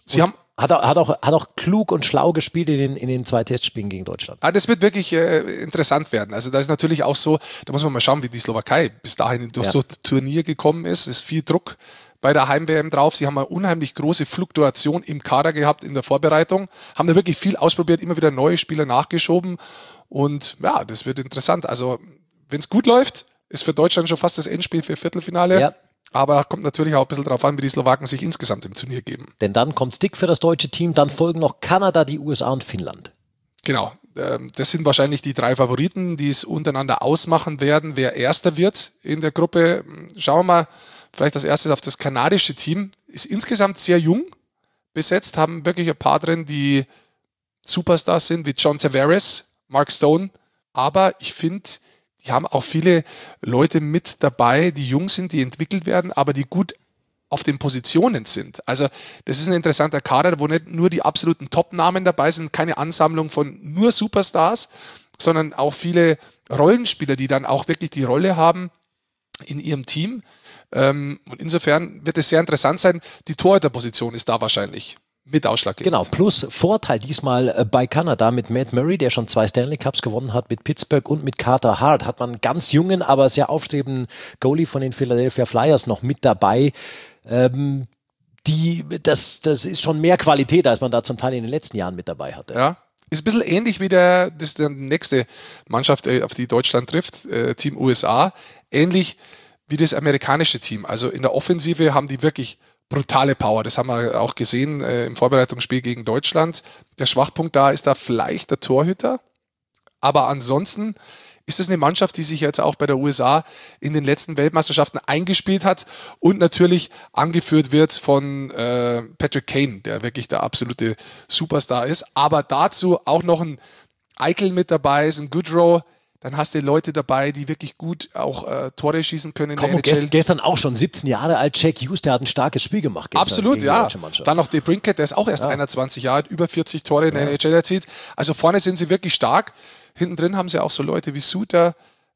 Sie haben Hat auch, hat, auch, hat auch klug und schlau gespielt in den, in den zwei Testspielen gegen Deutschland. Ah, das wird wirklich äh, interessant werden. Also da ist natürlich auch so, da muss man mal schauen, wie die Slowakei bis dahin durch ja. so ein Turnier gekommen ist. Es ist viel Druck bei der Heim-W M drauf. Sie haben eine unheimlich große Fluktuation im Kader gehabt in der Vorbereitung, haben da wirklich viel ausprobiert, immer wieder neue Spieler nachgeschoben und ja, das wird interessant. Also wenn es gut läuft, ist für Deutschland schon fast das Endspiel für Viertelfinale. Ja. Aber kommt natürlich auch ein bisschen darauf an, wie die Slowaken sich insgesamt im Turnier geben. Denn dann kommt es dick für das deutsche Team, dann folgen noch Kanada, die U S A und Finnland. Genau, das sind wahrscheinlich die drei Favoriten, die es untereinander ausmachen werden, wer Erster wird in der Gruppe. Schauen wir mal vielleicht als erstes auf das kanadische Team. Ist insgesamt sehr jung besetzt, haben wirklich ein paar drin, die Superstars sind, wie John Tavares, Mark Stone. Aber ich finde, die haben auch viele Leute mit dabei, die jung sind, die entwickelt werden, aber die gut auf den Positionen sind. Also das ist ein interessanter Kader, wo nicht nur die absoluten Top-Namen dabei sind, keine Ansammlung von nur Superstars, sondern auch viele Rollenspieler, die dann auch wirklich die Rolle haben in ihrem Team. Und insofern wird es sehr interessant sein. Die Torhüterposition ist da wahrscheinlich mit ausschlaggebend. Genau, plus Vorteil diesmal bei Kanada mit Matt Murray, der schon zwei Stanley Cups gewonnen hat, mit Pittsburgh und mit Carter Hart, hat man einen ganz jungen, aber sehr aufstrebenden Goalie von den Philadelphia Flyers noch mit dabei. Ähm, die, das, das ist schon mehr Qualität, als man da zum Teil in den letzten Jahren mit dabei hatte. Ja, ist ein bisschen ähnlich wie der, das ist die nächste Mannschaft, auf die Deutschland trifft, äh, Team U S A. Ähnlich wie das amerikanische Team. Also in der Offensive haben die wirklich brutale Power. Das haben wir auch gesehen äh, im Vorbereitungsspiel gegen Deutschland. Der Schwachpunkt da ist da vielleicht der Torhüter. Aber ansonsten ist es eine Mannschaft, die sich jetzt auch bei der U S A in den letzten Weltmeisterschaften eingespielt hat und natürlich angeführt wird von äh, Patrick Kane, der wirklich der absolute Superstar ist. Aber dazu auch noch ein Eichel mit dabei ist, ein Goodrow. Dann hast du Leute dabei, die wirklich gut auch äh, Tore schießen können in Komm, der N H L. Gest, gestern auch schon siebzehn Jahre alt, Jack Hughes, der hat ein starkes Spiel gemacht gestern. Absolut, ja. Dann noch DeBrincat, der ist auch erst ja. einundzwanzig Jahre alt, über vierzig Tore in der ja. N H L erzielt. Also vorne sind sie wirklich stark. Hinten drin haben sie auch so Leute wie Suter,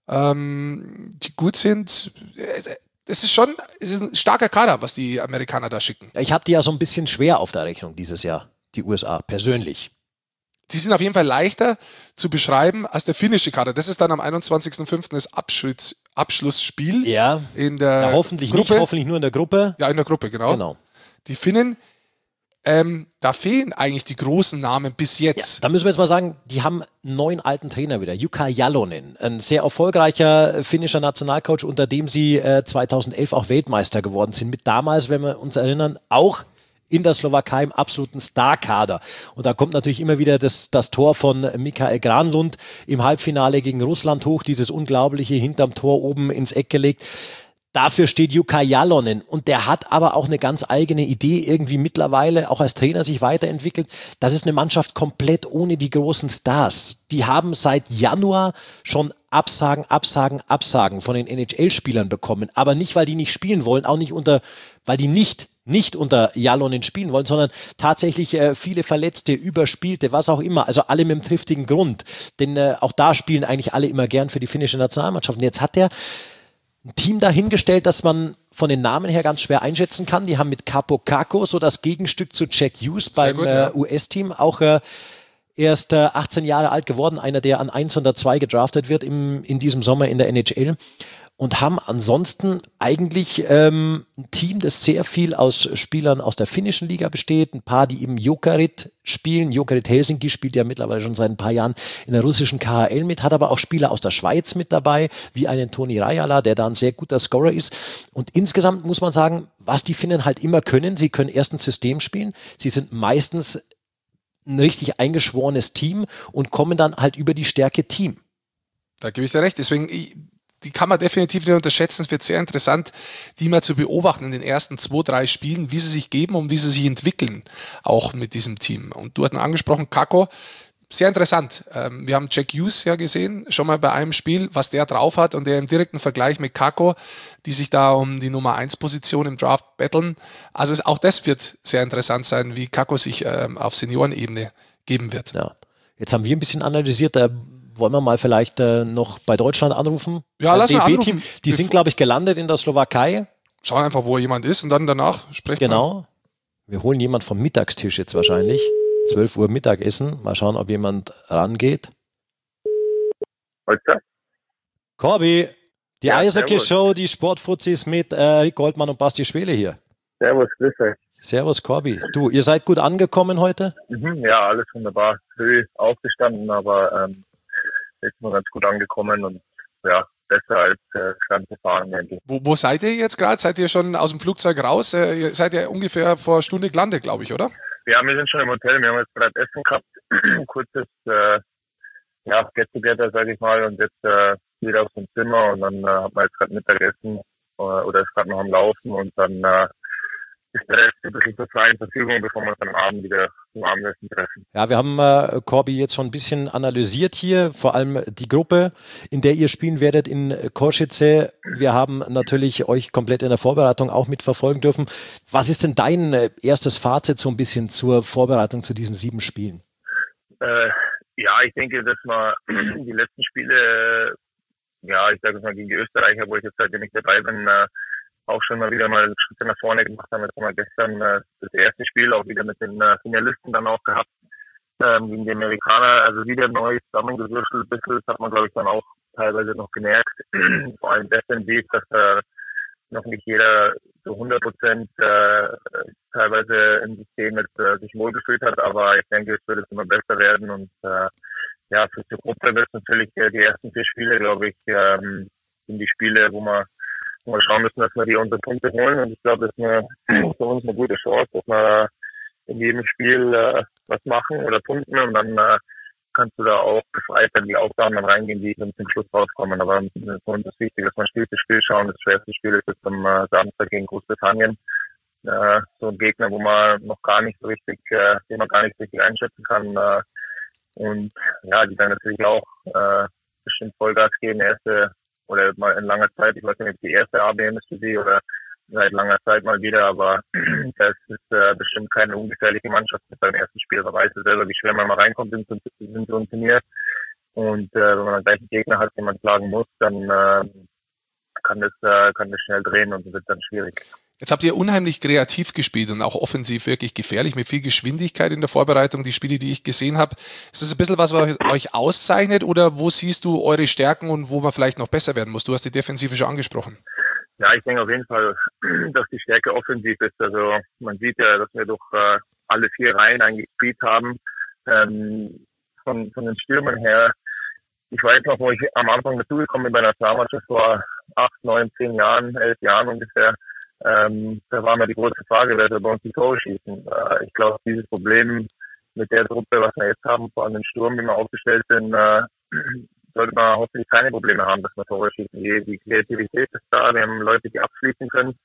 ähm, die gut sind. Es ist schon es ist ein starker Kader, was die Amerikaner da schicken. Ich habe die ja so ein bisschen schwer auf der Rechnung dieses Jahr, die U S A, persönlich. Die sind auf jeden Fall leichter zu beschreiben als der finnische Kader. Das ist dann am einundzwanzigsten fünften das Abschluss, Abschlussspiel ja. in der ja, hoffentlich Gruppe. Nicht, hoffentlich nur in der Gruppe. Ja, in der Gruppe, genau. genau. Die Finnen, ähm, da fehlen eigentlich die großen Namen bis jetzt. Ja, da müssen wir jetzt mal sagen, die haben einen neuen alten Trainer wieder, Jukka Jalonen, ein sehr erfolgreicher finnischer Nationalcoach, unter dem sie äh, zweitausendelf auch Weltmeister geworden sind. Mit damals, wenn wir uns erinnern, auch in der Slowakei im absoluten Star-Kader. Und da kommt natürlich immer wieder das, das Tor von Mikael Granlund im Halbfinale gegen Russland hoch, dieses unglaubliche hinterm Tor oben ins Eck gelegt. Dafür steht Jukka Jalonen und der hat aber auch eine ganz eigene Idee irgendwie mittlerweile auch als Trainer sich weiterentwickelt. Das ist eine Mannschaft komplett ohne die großen Stars. Die haben seit Januar schon Absagen, Absagen, Absagen von den N H L-Spielern bekommen, aber nicht, weil die nicht spielen wollen, auch nicht unter, weil die nicht nicht unter Jalonen spielen wollen, sondern tatsächlich äh, viele Verletzte, Überspielte, was auch immer, also alle mit einem triftigen Grund, denn äh, auch da spielen eigentlich alle immer gern für die finnische Nationalmannschaft und jetzt hat er ein Team dahingestellt, das man von den Namen her ganz schwer einschätzen kann. Die haben mit Capo Kakko so das Gegenstück zu Jack Hughes beim gut, ja. äh, U S-Team, auch äh, erst äh, achtzehn Jahre alt geworden, einer, der an eins oder zwei gedraftet wird im, in diesem Sommer in der N H L. Und haben ansonsten eigentlich ähm, ein Team, das sehr viel aus Spielern aus der finnischen Liga besteht. Ein paar, die eben Jokerit spielen. Jokerit Helsinki spielt ja mittlerweile schon seit ein paar Jahren in der russischen K H L mit, hat aber auch Spieler aus der Schweiz mit dabei, wie einen Toni Rajala, der da ein sehr guter Scorer ist. Und insgesamt muss man sagen, was die Finnen halt immer können, sie können erstens System spielen, sie sind meistens ein richtig eingeschworenes Team und kommen dann halt über die Stärke Team. Da gebe ich dir recht, deswegen... Ich die kann man definitiv nicht unterschätzen. Es wird sehr interessant, die mal zu beobachten in den ersten zwei, drei Spielen, wie sie sich geben und wie sie sich entwickeln, auch mit diesem Team. Und du hast ihn angesprochen, Kakko, sehr interessant. Wir haben Jack Hughes ja gesehen, schon mal bei einem Spiel, was der drauf hat und der im direkten Vergleich mit Kakko, die sich da um die Nummer eins Position im Draft battlen. Also auch das wird sehr interessant sein, wie Kakko sich auf Seniorenebene geben wird. Ja. Jetzt haben wir ein bisschen analysiert, da wollen wir mal vielleicht äh, noch bei Deutschland anrufen? Ja, lass mal anrufen. Die sind, glaube ich, gelandet in der Slowakei. Schauen einfach, wo jemand ist und dann danach sprechen genau. Wir holen jemand vom Mittagstisch jetzt wahrscheinlich. zwölf Uhr Mittagessen. Mal schauen, ob jemand rangeht. Heute? Corby, die Ja, Eishockey-Show, die Sportfuzis mit äh, Rick Goldmann und Basti Schwele hier. Servus, grüß euch. Servus, Corby. Du, ihr seid gut angekommen heute? Mhm, ja, alles wunderbar. Früh aufgestanden, aber ähm, jetzt nur ganz gut angekommen und ja, besser als äh, ganze Fahren, denke ich. Wo, wo seid ihr jetzt gerade? Seid ihr schon aus dem Flugzeug raus? Äh, ihr seid ja ungefähr vor einer Stunde gelandet, glaube ich, oder? Ja, wir sind schon im Hotel. Wir haben jetzt gerade Essen gehabt. Kurzes äh, ja, Get-Together, sage ich mal, und jetzt äh, wieder auf dem Zimmer und dann äh, hat man jetzt gerade Mittagessen äh, oder ist gerade noch am Laufen und dann äh, ist der Rest ein bisschen zur freien Verfügung, bevor wir uns am Abend wieder zum Abendessen treffen. Ja, wir haben äh, Corby jetzt schon ein bisschen analysiert hier, vor allem die Gruppe, in der ihr spielen werdet in Košice. Wir haben natürlich euch komplett in der Vorbereitung auch mitverfolgen dürfen. Was ist denn dein äh, erstes Fazit so ein bisschen zur Vorbereitung zu diesen sieben Spielen? Äh, ja, ich denke, dass wir die letzten Spiele, ja, ich sage es mal gegen die Österreicher, wo ich jetzt seitdem nicht dabei bin, äh, auch schon mal wieder mal Schritte nach vorne gemacht haben. Jetzt haben wir gestern äh, das erste Spiel auch wieder mit den äh, Finalisten dann auch gehabt, ähm, gegen die Amerikaner. Also wieder neu zusammengewürfelt. Ein bisschen, das hat man, glaube ich, dann auch teilweise noch gemerkt. Vor allem defensiv, dass äh, noch nicht jeder so hundert Prozent äh, teilweise im System mit, äh, sich wohlgefühlt hat. Aber ich denke, es wird es immer besser werden. Und äh, ja, für die Gruppe wird es natürlich äh, die ersten vier Spiele, glaube ich, ähm, sind die Spiele, wo man mal schauen müssen, dass wir die unsere Punkte holen. Und ich glaube, das ist eine, für uns eine gute Chance, dass wir in jedem Spiel äh, was machen oder punkten. Und dann äh, kannst du da auch befreit in die Aufgaben dann reingehen, die dann zum Schluss rauskommen. Aber für uns ist wichtig, dass wir Spiel für Spiel schauen. Das schwerste Spiel ist jetzt am äh, Samstag gegen Großbritannien. Äh, so ein Gegner, wo man noch gar nicht so richtig, äh, den man gar nicht so richtig einschätzen kann. Äh, und ja, die dann natürlich auch äh, bestimmt Vollgas geben. Erste oder mal in langer Zeit, ich weiß nicht, ob die erste A B M ist für sie oder seit langer Zeit mal wieder, aber das ist äh, bestimmt keine ungefährliche Mannschaft mit seinem ersten Spiel. Man weiß selber, wie schwer man mal reinkommt in so ein Turnier. Und äh, wenn man dann gleich einen Gegner hat, den man schlagen muss, dann äh, kann das äh, kann das schnell drehen und wird dann schwierig. Jetzt habt ihr unheimlich kreativ gespielt und auch offensiv wirklich gefährlich mit viel Geschwindigkeit in der Vorbereitung. Die Spiele, die ich gesehen habe, ist das ein bisschen was, was euch auszeichnet oder wo siehst du eure Stärken und wo man vielleicht noch besser werden muss? Du hast die Defensive schon angesprochen. Ja, ich denke auf jeden Fall, dass die Stärke offensiv ist. Also man sieht ja, dass wir durch äh, alle vier Reihen eigentlich gespielt haben. Ähm, von, von den Stürmern her, ich weiß noch, wo ich am Anfang dazugekommen bin bei der Nationalmannschaft vor acht, neun, zehn Jahren, elf Jahren ungefähr. Ähm, da war mir die große Frage, wer soll bei uns die Tore schießen. Äh, ich glaube, dieses Problem mit der Truppe, was wir jetzt haben, vor allem den Sturm, wie wir aufgestellt sind, äh, sollte man hoffentlich keine Probleme haben, dass wir Tore schießen. Die, die Kreativität ist da, wir haben Leute, die abschließen können,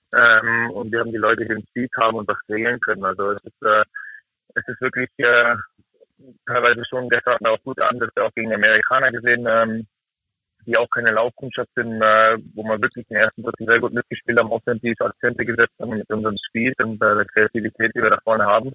ähm, und wir haben die Leute, die den Speed haben und was regeln können. Also es ist, äh, es ist wirklich äh, teilweise schon, gestern hatten wir auch gute Ansätze auch gegen die Amerikaner gesehen, ähm, die auch keine Laufkundschaft sind, äh, wo man wirklich den ersten Drittel sehr gut mitgespielt haben, offensiv Akzente gesetzt haben mit unserem Speed und äh, der Kreativität, die wir da vorne haben.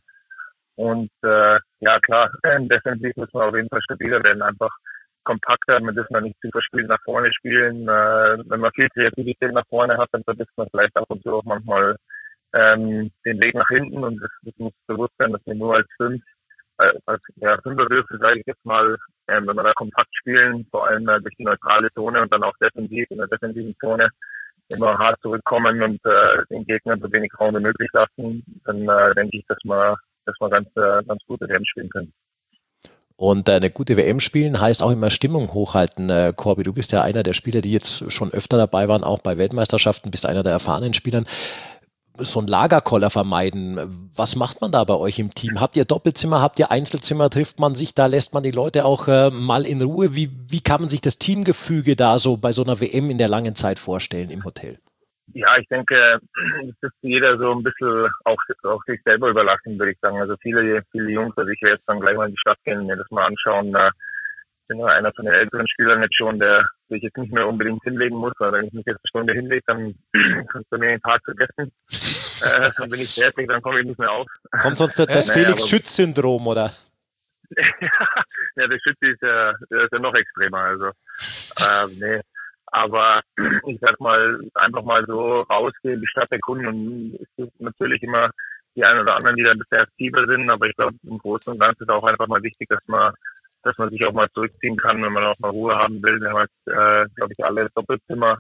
Und äh, ja klar, defensiv müssen wir auf jeden Fall stabiler werden, einfach kompakter, man dürfen nicht zu verspielt nach vorne spielen. Äh, wenn man viel Kreativität nach vorne hat, dann vergisst man vielleicht ab und zu auch manchmal ähm, den Weg nach hinten und das, das muss bewusst sein, dass wir nur als fünf, äh, als ja, Fünferwürfel, sage ich jetzt mal, äh, wenn wir da kompakt spielen, vor allem äh, durch die neutrale Zone und dann auch defensiv in der defensiven Zone immer hart zurückkommen und äh, den Gegner so wenig Raum wie möglich lassen, dann äh, denke ich, dass wir, dass wir ganz, äh, ganz gute W M spielen können. Und äh, eine gute W M spielen heißt auch immer Stimmung hochhalten. Äh, Corby, du bist ja einer der Spieler, die jetzt schon öfter dabei waren, auch bei Weltmeisterschaften, bist einer der erfahrenen Spielern. So ein Lagerkoller vermeiden. Was macht man da bei euch im Team? Habt ihr Doppelzimmer, habt ihr Einzelzimmer, trifft man sich da, lässt man die Leute auch äh, mal in Ruhe? Wie, wie kann man sich das Teamgefüge da so bei so einer W M in der langen Zeit vorstellen im Hotel? Ja, ich denke, es ist jeder so ein bisschen auch, auch sich selber überlassen, würde ich sagen. Also viele, viele Jungs, also ich werde jetzt dann gleich mal in die Stadt gehen und mir das mal anschauen. Da bin ja einer von den älteren Spielern jetzt schon, der sich jetzt nicht mehr unbedingt hinlegen muss, weil wenn ich mich jetzt eine Stunde hinlege, dann kannst du mir den Tag vergessen. Äh, dann bin ich fertig, dann komme ich nicht mehr auf. Kommt sonst das naja, Felix-Schütz-Syndrom, oder? Ja, der Schütz ist ja, der ist ja noch extremer, also ähm, nee. Aber ich sag mal, einfach mal so rausgehen, die Stadt erkunden, und es ist natürlich immer die einen oder anderen, die da ein bisschen aktiver sind, aber ich glaube, im Großen und Ganzen ist auch einfach mal wichtig, dass man, dass man sich auch mal zurückziehen kann, wenn man auch mal Ruhe haben will. Wir haben jetzt, äh, glaube ich, alle Doppelzimmer.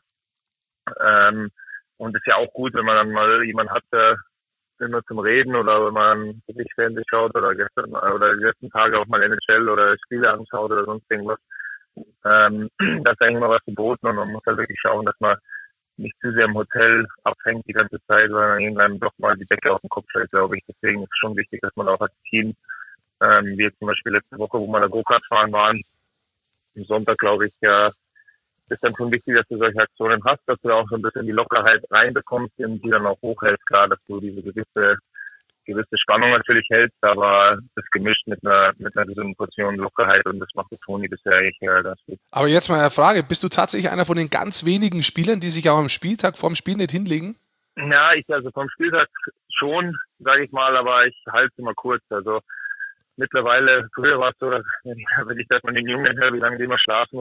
Ähm, und es ist ja auch gut, wenn man dann mal jemanden hat, der immer zum Reden oder wenn man wirklich Fernsehen schaut oder gestern oder die letzten Tage auch mal N H L oder Spiele anschaut oder sonst irgendwas. Ähm, da ist eigentlich immer was geboten und man muss halt wirklich schauen, dass man nicht zu sehr im Hotel abhängt die ganze Zeit, sondern irgendwann doch mal die Decke auf den Kopf fällt, glaube ich. Deswegen ist es schon wichtig, dass man auch als Team, ähm, wie jetzt zum Beispiel letzte Woche, wo wir da Go-Kart fahren waren, am Sonntag, glaube ich, ja, ist dann schon wichtig, dass du solche Aktionen hast, dass du da auch so ein bisschen die Lockerheit reinbekommst und die dann auch hochhältst. Klar, dass du diese gewisse gewisse Spannung natürlich hältst, aber das gemischt mit einer mit einer gesunden Portion Lockerheit und das macht der Toni bisher eigentlich äh, ganz gut. Aber jetzt mal eine Frage, bist du tatsächlich einer von den ganz wenigen Spielern, die sich auch am Spieltag vorm Spiel nicht hinlegen? Ja, ich also vom Spieltag schon, sage ich mal, aber ich halte es immer kurz. Also mittlerweile, früher war es so, dass wenn ich das von den Jungen höre, wie lange die immer schlafen,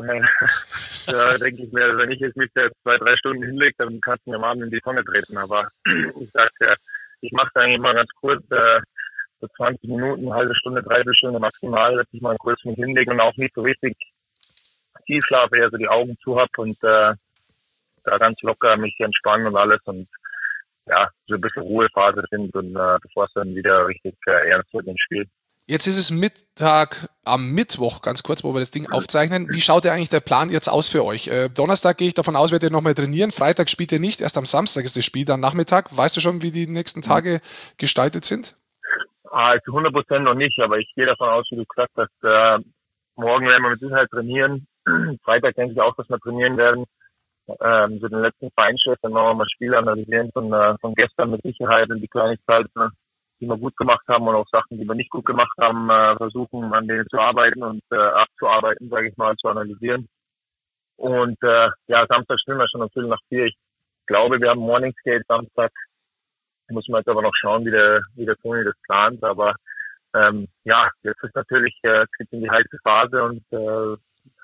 da denke ich mir, wenn ich jetzt mich da zwei, drei Stunden hinlege, dann kannst du mir am Abend in die Tonne treten. Aber ich sage ja, ich mache es eigentlich immer ganz kurz, äh, so zwanzig Minuten, eine halbe Stunde, dreiviertel Stunde maximal, dass ich mal kurz mich hinlege und auch nicht so richtig tief schlafe, eher so die Augen zu habe und äh, da ganz locker mich entspannen und alles und ja, so ein bisschen Ruhephase sind und äh, bevor es dann wieder richtig äh, ernst wird im Spiel. Jetzt ist es Mittag am Mittwoch, ganz kurz, wo wir das Ding aufzeichnen. Wie schaut denn eigentlich der Plan jetzt aus für euch? Äh, Donnerstag gehe ich davon aus, werdet ihr nochmal trainieren. Freitag spielt ihr nicht, erst am Samstag ist das Spiel, dann Nachmittag. Weißt du schon, wie die nächsten Tage gestaltet sind? Ah, zu hundert Prozent noch nicht, aber ich gehe davon aus, wie du gesagt hast, äh, morgen werden wir mit Sicherheit trainieren. Freitag denke ich auch, dass wir trainieren werden. Ähm, so den letzten Feinschritt, dann noch mal Spiele analysieren von, äh, von gestern mit Sicherheit und die Kleinigkeiten, die wir gut gemacht haben und auch Sachen, die wir nicht gut gemacht haben, äh, versuchen an denen zu arbeiten und äh, abzuarbeiten, sage ich mal, zu analysieren. Und äh, ja, Samstag spielen wir schon um Viertel nach vier. Ich glaube, wir haben Morningskate Samstag. Muss man jetzt aber noch schauen, wie der, wie der Toni das plant. Aber ähm, ja, jetzt ist natürlich äh, in die heiße Phase und äh,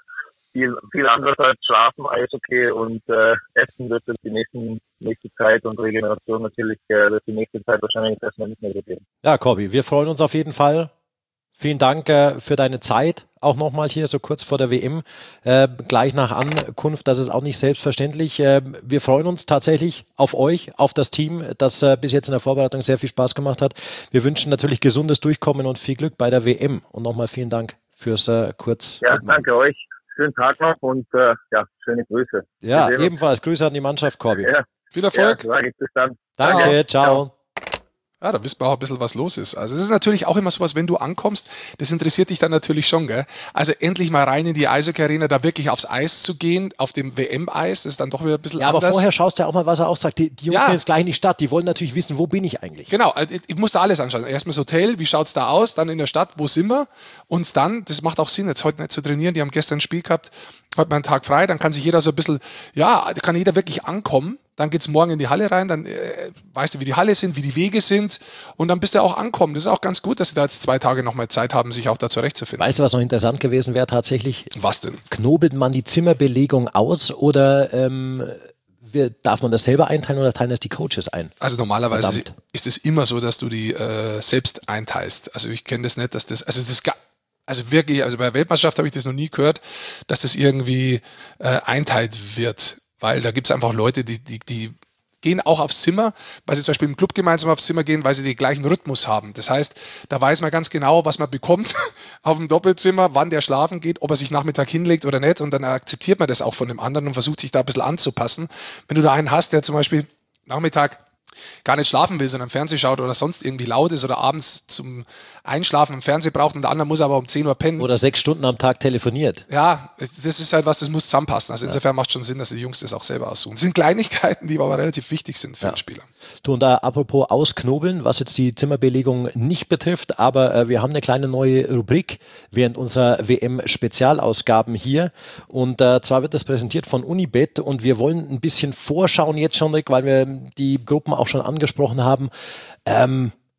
viel, viel anderes als Schlafen, Eishockey und äh, Essen wird es die nächsten, nächste Zeit und Regeneration natürlich äh, wird die nächste Zeit wahrscheinlich erstmal nicht mehr so geben. Ja, Corby, wir freuen uns auf jeden Fall. Vielen Dank äh, für deine Zeit, auch nochmal hier so kurz vor der W M, äh, gleich nach Ankunft, das ist auch nicht selbstverständlich. Äh, wir freuen uns tatsächlich auf euch, auf das Team, das äh, bis jetzt in der Vorbereitung sehr viel Spaß gemacht hat. Wir wünschen natürlich gesundes Durchkommen und viel Glück bei der W M und nochmal vielen Dank fürs äh, kurz. Ja, danke euch. Schönen Tag noch und äh, ja, schöne Grüße. Ja, ebenfalls. Grüße an die Mannschaft, Corby. Ja. Viel Erfolg. Ja, bis dann. Danke, ciao. ciao. Ja, da wissen wir auch ein bisschen, was los ist. Also es ist natürlich auch immer sowas, wenn du ankommst, das interessiert dich dann natürlich schon, gell? Also endlich mal rein in die Eishockey-Arena, da wirklich aufs Eis zu gehen, auf dem W M-Eis, das ist dann doch wieder ein bisschen ja, anders. Aber vorher schaust du ja auch mal, was er auch sagt. Die, die Jungs ja. sind jetzt gleich in die Stadt, die wollen natürlich wissen, wo bin ich eigentlich? Genau, ich muss da alles anschauen. Erstmal das Hotel, wie schaut's da aus, dann in der Stadt, wo sind wir? Und dann, das macht auch Sinn, jetzt heute nicht zu trainieren, die haben gestern ein Spiel gehabt, heute mal einen Tag frei, dann kann sich jeder so ein bisschen, ja, da kann jeder wirklich ankommen. Dann geht's morgen in die Halle rein, dann äh, weißt du, wie die Halle sind, wie die Wege sind und dann bist du auch ankommen. Das ist auch ganz gut, dass sie da jetzt zwei Tage nochmal Zeit haben, sich auch da zurechtzufinden. Weißt du, was noch interessant gewesen wäre tatsächlich? Was denn? Knobelt man die Zimmerbelegung aus oder ähm, wir, darf man das selber einteilen oder teilen das die Coaches ein? Also normalerweise Verdammt. ist es immer so, dass du die äh, selbst einteilst. Also ich kenne das nicht, dass das, also das ist gar, also wirklich, also bei der Weltmeisterschaft habe ich das noch nie gehört, dass das irgendwie äh, einteilt wird. Weil da gibt es einfach Leute, die, die, die gehen auch aufs Zimmer, weil sie zum Beispiel im Club gemeinsam aufs Zimmer gehen, weil sie den gleichen Rhythmus haben. Das heißt, da weiß man ganz genau, was man bekommt auf dem Doppelzimmer, wann der schlafen geht, ob er sich Nachmittag hinlegt oder nicht. Und dann akzeptiert man das auch von dem anderen und versucht sich da ein bisschen anzupassen. Wenn du da einen hast, der zum Beispiel Nachmittag gar nicht schlafen will, sondern Fernsehen schaut oder sonst irgendwie laut ist oder abends zum Einschlafen im Fernsehen braucht und der andere muss aber um zehn Uhr pennen. Oder sechs Stunden am Tag telefoniert. Ja, das ist halt was, das muss zusammenpassen. Also insofern ja. macht es schon Sinn, dass die Jungs das auch selber aussuchen. Das sind Kleinigkeiten, die aber relativ wichtig sind für ja. den Spieler. Du, und da apropos ausknobeln, was jetzt die Zimmerbelegung nicht betrifft, aber äh, wir haben eine kleine neue Rubrik während unserer W M-Spezialausgaben hier und äh, zwar wird das präsentiert von Unibet und wir wollen ein bisschen vorschauen jetzt schon, Rick, weil wir die Gruppen auch schon angesprochen haben. Ähm,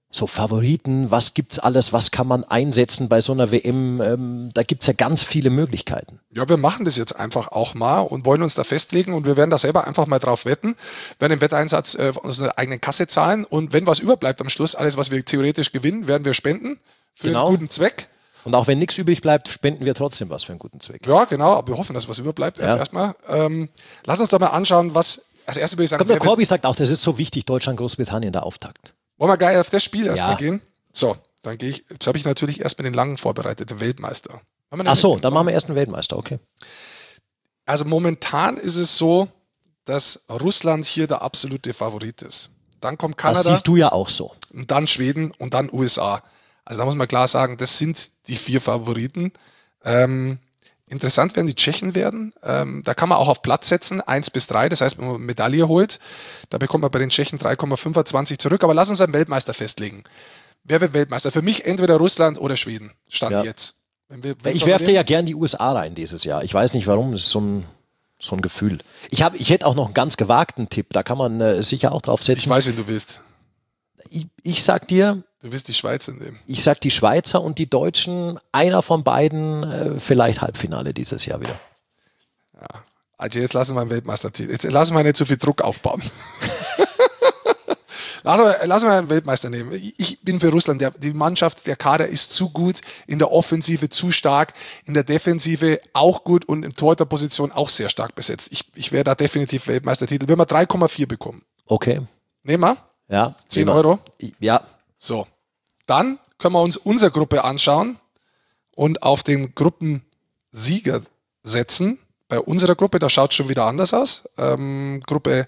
so Favoriten, was gibt's alles, was kann man einsetzen bei so einer W M? Ähm, da gibt's ja ganz viele Möglichkeiten. Ja, wir machen das jetzt einfach auch mal und wollen uns da festlegen und wir werden da selber einfach mal drauf wetten, werden den Wetteinsatz äh, von unserer eigenen Kasse zahlen und wenn was überbleibt am Schluss, alles, was wir theoretisch gewinnen, werden wir spenden für Genau. einen guten Zweck. Und auch wenn nichts übrig bleibt, spenden wir trotzdem was für einen guten Zweck. Ja, genau, aber wir hoffen, dass was überbleibt. Ja. Jetzt erstmal. Ähm, lass uns doch mal anschauen, was als erstes würde ich sagen, Komm, der wer wird- Corby sagt auch, das ist so wichtig, Deutschland, Großbritannien, der Auftakt. wollen wir gleich auf das Spiel erstmal Ja. gehen? So, dann gehe ich, jetzt habe ich natürlich erst mit den langen vorbereitet, der Weltmeister. Haben wir Ach so, nämlich- dann machen wir erst einen Weltmeister, okay. Also momentan ist es so, dass Russland hier der absolute Favorit ist. Dann kommt Das Kanada siehst du ja auch so. und dann Schweden und dann U S A. Also da muss man klar sagen, das sind die vier Favoriten. Ähm, interessant werden die Tschechen werden. Ähm, da kann man auch auf Platz setzen, eins bis drei. Das heißt, wenn man eine Medaille holt, da bekommt man bei den Tschechen drei Komma fünfundzwanzig zurück. Aber lass uns einen Weltmeister festlegen. Wer wird Weltmeister? Für mich entweder Russland oder Schweden. Stand Ja. jetzt. Wenn wir, wenn Ich wir werfe dir reden- ja gern die U S A rein dieses Jahr. Ich weiß nicht warum, das ist so ein, so ein Gefühl. Ich, hab, ich hätte auch noch einen ganz gewagten Tipp, da kann man äh, sicher auch drauf Ich setzen. weiß, wen du willst. Ich, ich sag dir, Du willst die Schweiz in dem. ich sag die Schweizer und die Deutschen, einer von beiden, äh, vielleicht Halbfinale dieses Jahr wieder. Also jetzt lassen wir einen Weltmeistertitel. Jetzt lassen wir nicht so viel Druck aufbauen. lassen, wir, lassen wir einen Weltmeister nehmen. Ich bin für Russland. Der, die Mannschaft, der Kader ist zu gut, in der Offensive zu stark, in der Defensive auch gut und in Torhüterposition auch sehr stark besetzt. Ich, ich wäre da definitiv Weltmeistertitel. Wenn wir drei Komma vier bekommen. Okay, Nehmen wir? ja. zehn immer. Euro? Ja, So. Dann können wir uns unsere Gruppe anschauen und auf den Gruppensieger setzen. Bei unserer Gruppe, da schaut es schon wieder anders aus. Ähm, Gruppe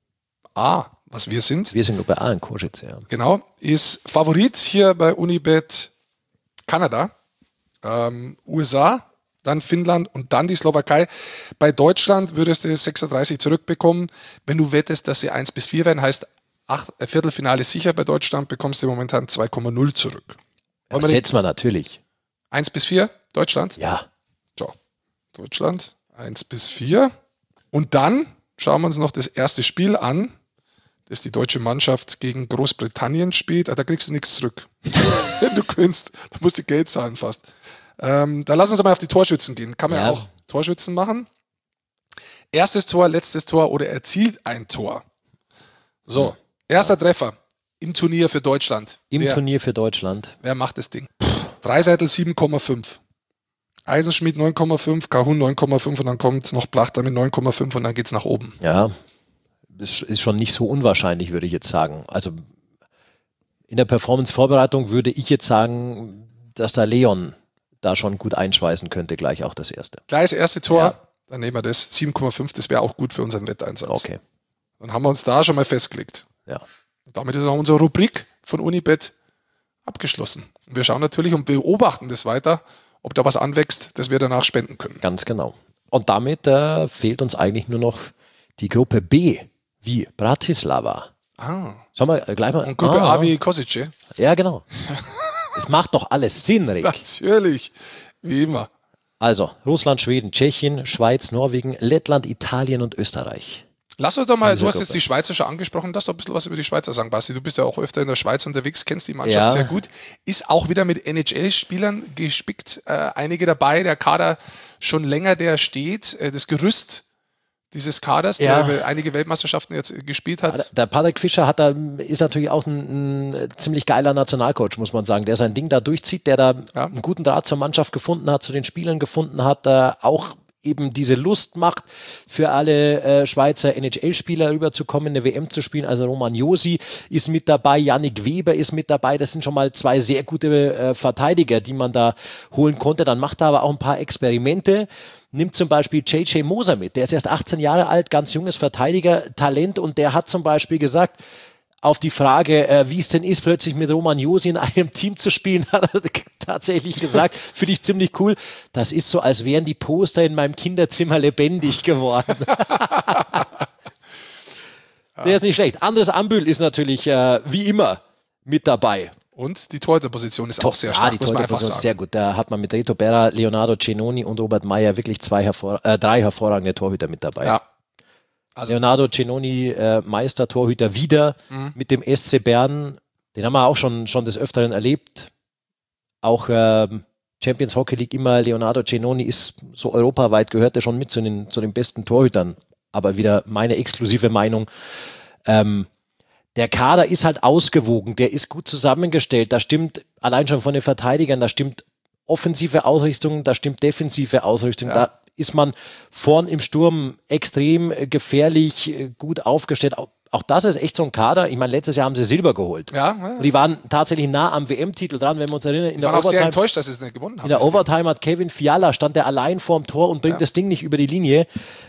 A, was wir sind, wir sind nur bei A in Košice, ja. genau, ist Favorit hier bei Unibet Kanada, ähm, U S A, dann Finnland und dann die Slowakei. Bei Deutschland würdest du sechsunddreißig zurückbekommen. Wenn du wettest, dass sie eins bis vier werden, heißt acht, äh, Viertelfinale sicher bei Deutschland, bekommst du momentan zwei Komma null zurück. Wollen wir Das die- setzen wir natürlich. eins bis vier, Deutschland? Ja, So, Deutschland, eins bis vier. Und dann schauen wir uns noch das erste Spiel an, das die deutsche Mannschaft gegen Großbritannien spielt. Ah, da kriegst du nichts zurück. Wenn du gewinnst, da musst du Geld zahlen fast. Ähm, dann lass uns mal auf die Torschützen gehen. Kann man ja Ja. auch Torschützen machen. Erstes Tor, letztes Tor oder erzielt ein Tor. So, erster Treffer im Turnier für Deutschland. im Wer? Turnier für Deutschland. Wer macht das Ding? Dreiseitel sieben Komma fünf. Eisenschmidt neun Komma fünf, Kahun neun Komma fünf und dann kommt noch Plachter mit neun Komma fünf und dann geht's nach oben. Ja, ist, ist schon nicht so unwahrscheinlich, würde ich jetzt sagen. Also in der Performance-Vorbereitung würde ich jetzt sagen, dass da Leon da schon gut einschweißen könnte, gleich auch das erste. Gleich das erste Tor, Ja. dann nehmen wir das. sieben Komma fünf, das wäre auch gut für unseren Wetteinsatz. Okay, Dann haben wir uns da schon mal festgelegt. ja. Und damit ist auch unsere Rubrik von Unibet abgeschlossen. Und wir schauen natürlich und beobachten das weiter, ob da was anwächst, das wir danach spenden können. Ganz genau. Und damit äh, fehlt uns eigentlich nur noch die Gruppe B, wie Bratislava. Ah. Sollen wir äh, gleich mal... Und Gruppe Ah, A wie Kosice? Ja, genau. Es macht doch alles Sinn, Rick. Natürlich, wie immer. Also, Russland, Schweden, Tschechien, Schweiz, Norwegen, Lettland, Italien und Österreich. Lass uns doch mal, Diese du hast Gruppe. jetzt die Schweizer schon angesprochen, lass doch ein bisschen was über die Schweizer sagen, Basti. Du bist ja auch öfter in der Schweiz unterwegs, kennst die Mannschaft Ja. sehr gut. Ist auch wieder mit N H L-Spielern gespickt, äh, einige dabei, der Kader schon länger, der steht, äh, das Gerüst dieses Kaders, Ja. der einige Weltmeisterschaften jetzt gespielt hat. Der Patrick Fischer hat da, ist natürlich auch ein, ein ziemlich geiler Nationalcoach, muss man sagen, der sein Ding da durchzieht, der da Ja. einen guten Draht zur Mannschaft gefunden hat, zu den Spielern gefunden hat, äh, auch eben diese Lust macht, für alle äh, Schweizer N H L-Spieler rüberzukommen, eine W M zu spielen. Also Roman Josi ist mit dabei, Yannick Weber ist mit dabei. Das sind schon mal zwei sehr gute äh, Verteidiger, die man da holen konnte. Dann macht er aber auch ein paar Experimente. Nimmt zum Beispiel J J Moser mit. Der ist erst achtzehn Jahre alt, ganz junges Verteidiger-Talent und der hat zum Beispiel gesagt, auf die Frage, äh, wie es denn ist, plötzlich mit Roman Josi in einem Team zu spielen, hat er tatsächlich gesagt, finde ich ziemlich cool. Das ist so, als wären die Poster in meinem Kinderzimmer lebendig geworden. Der ist nicht schlecht. Andres Ambül ist natürlich äh, wie immer mit dabei. Und die Torhüterposition ist auch sehr Ja, stark, die muss man einfach Torhüterposition ist sagen. sehr gut. Da hat man mit Reto Berra, Leonardo Cenoni und Robert Meyer wirklich zwei hervor äh, drei hervorragende Torhüter mit dabei. Ja. Also- Leonardo Cenoni, äh, Meistertorhüter wieder Mhm. mit dem S C Bern. Den haben wir auch schon, schon des Öfteren erlebt. Auch ähm, Champions Hockey League immer, Leonardo Cenoni ist so europaweit, gehört er schon mit zu den, zu den besten Torhütern. Aber wieder meine exklusive Meinung. Ähm, der Kader ist halt ausgewogen, der ist gut zusammengestellt. Da stimmt allein schon von den Verteidigern, da stimmt offensive Ausrichtung, da stimmt defensive Ausrichtung. Ja. Da ist man vorn im Sturm extrem gefährlich, gut aufgestellt. Auch, auch das ist echt so ein Kader. Ich meine, letztes Jahr haben sie Silber geholt. Ja, ja. Und die waren tatsächlich nah am W M-Titel dran, wenn wir uns erinnern. In der waren auch Overtime, sehr enttäuscht, dass sie es nicht gewonnen haben. In der Overtime hat Kevin Fiala, stand der allein vorm Tor und bringt ja. das Ding nicht über die Linie.